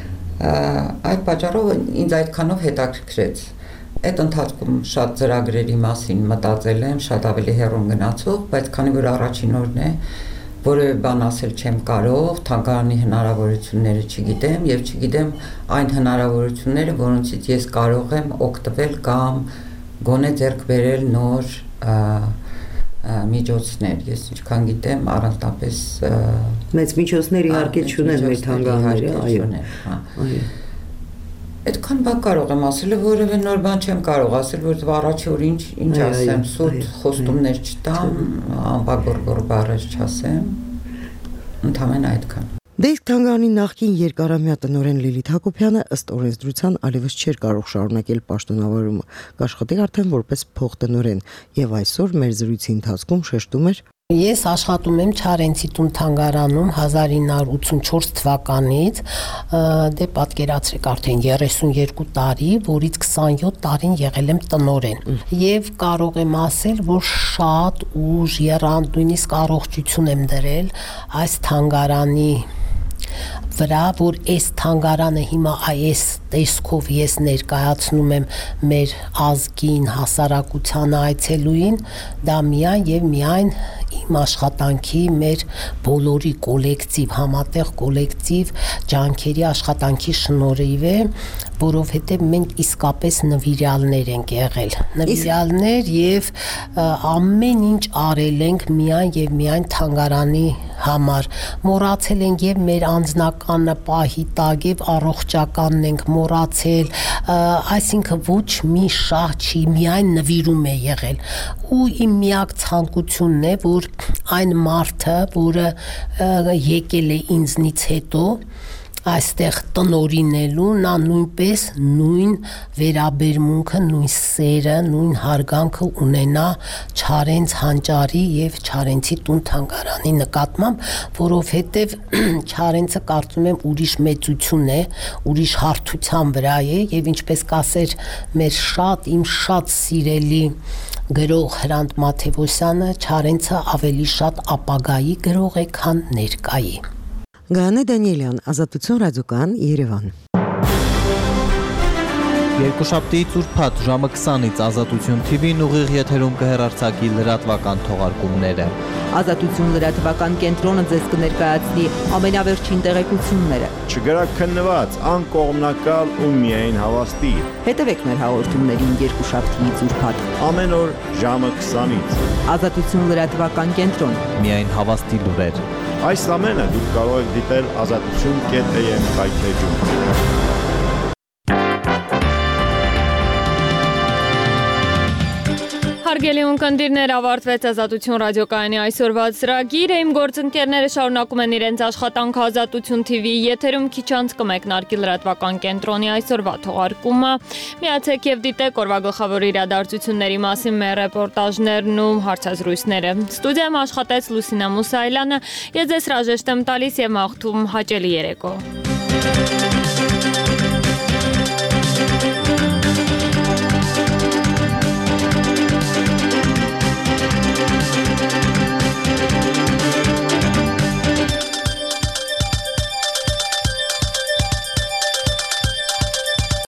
այդ պատճառով ինձ այդքանով հետաքրքրեց։ Այդ ընթացքում շատ ծրագրերի մասին մտածել եմ, շատ ավելի հեռուն գնացող, բայց քանի որ առաջին օրն է, որևէ բան ասել չեմ կարող, թանգարանի հնարավորությունները չգիտեմ եւ չգիտեմ այն հնարավորությունները, որոնցից ես կարող եմ օգտվել կամ գոնե ձեռք բերել նոր միջոցներ, ես ինչքան գիտեմ, առանձնապես մեծ միջոցներ իհարկե չունեն մեր թանգարանները, այո։ Այդքան բան կարող եմ ասել, որևէ նոր բան չեմ կարող ասել, որովհետև առաջի օր ինչ ինչ ասեմ, սուտ խոստումներ չտամ, անբագորգոր բառեր չասեմ, ընդհանրեն այդքան։ Դե իսկ թանգարանի նախկին երկարամյա տնօրեն Լիլիթ Հակոբյանը ըստ օրենսդրության այլևս չէր կարող շարունակել պաշտոնավարումը, կաշխատի արդեն որպես փոխտնօրեն եւ այսօր մեր զրույցի ընթացքում շեշտում էր. Ես աշխատում եմ Չարենցի տուն թանգարանում հազար ինը հարյուր ութսունչորս թվականից, դե պատկերացրեք արդեն երեսունյոթ տարի, որից քսանյոթ տարին եղել եմ տնօրեն։ Եվ կարող եմ ասել, որ շատ ուժ, եռանդ, նույնիսկ առողջություն եմ դրել այս թանգարանի վրա, որ այս թանգարանը հիմա այս տեսքով ես ներկայացնում եմ մեր ազգին, հասարակությանը այցելուին, դա միայն եւ միայն իմ աշխատանքի, մեր բոլորի կոլեկտիվ, համատեղ կոլեկտիվ ջանքերի աշխատանքի շնորհիվ է, որովհետեւ մենք իսկապես նվիրյալներ ենք եղել, նվիրյալներ եւ ամեն ինչ արել ենք միայն եւ միայն թանգարանի համար, մոռացել ենք եւ մեր անձնականը պահի տակ եւ առողջականն ենք մոռացել, այսինքն ոչ մի շահ չի, միայն նվիրում է եղել ու իմ միակ ցանկությունն է, որ այն մարդը, որը եկել է ինձնից հետո այստեղ տնօրինելու, նա նույնպես նույն վերաբերմունքը, նույն սերը, նույն հարգանքը ունենա Չարենց հանճարի եւ Չարենցի տուն թանգարանի նկատմամբ, որովհետեւ Չարենցը կարծում եմ ուրիշ մեծություն է, ուրիշ հարթության վրա է եւ ինչպես կասեր մեր շատ, իմ շատ սիրելի գրող Հրանտ Մաթեոսյանը, Չարենցը ավելի շատ ապագայի գրող է, քան ներկայի։ Գայանե Դանիելյան, Ազատություն ռադիոկայան, Երևան։ Երկուշաբթիից ուրբաթ ժամը քսանից Ազատություն թի վին ուղիղ եթերում կհեռարձակի լրատվական թողարկումները։ Ազատություն լրատվական կենտրոնը ձեզ կներկայացնի ամենավերջին տեղեկությունները։ Չգրակ քննված, անկողմնակալ ու միայն հավաստի։ Հետևեք մեր հաղորդումներին երկուշաբթիից ուրբաթ ամեն օր ժամը քսանից։ Ազատություն լրատվական կենտրոն։ Միայն հավաստի լուրեր։ Այս ամենը դուք կարող եք դիտել ազատություն կետ է եմ հայթեջում։ Հարգելի ունկնդիրներ, ավարտվեց Ազատություն ռադիոկայանի այսօրվա ծրագիրը։ Իմ գործընկերները շարունակում են իրենց աշխատանքը Ազատություն թի վի եթերում, քիչ անց կմեկնարկի լրատվական կենտրոնի այսօրվա թողարկումը։ Միացեք եւ դիտեք օրվա գլխավոր իրադարձությունների մասին մեր ռեպորտաժներն ու հարցազրույցները։ Ստուդիայում աշխատեց Լուսինա Մուսայելյանը, ես ձեզ հրաժեշտ եմ տալիս եւ մաղթում հաճելի երեկո։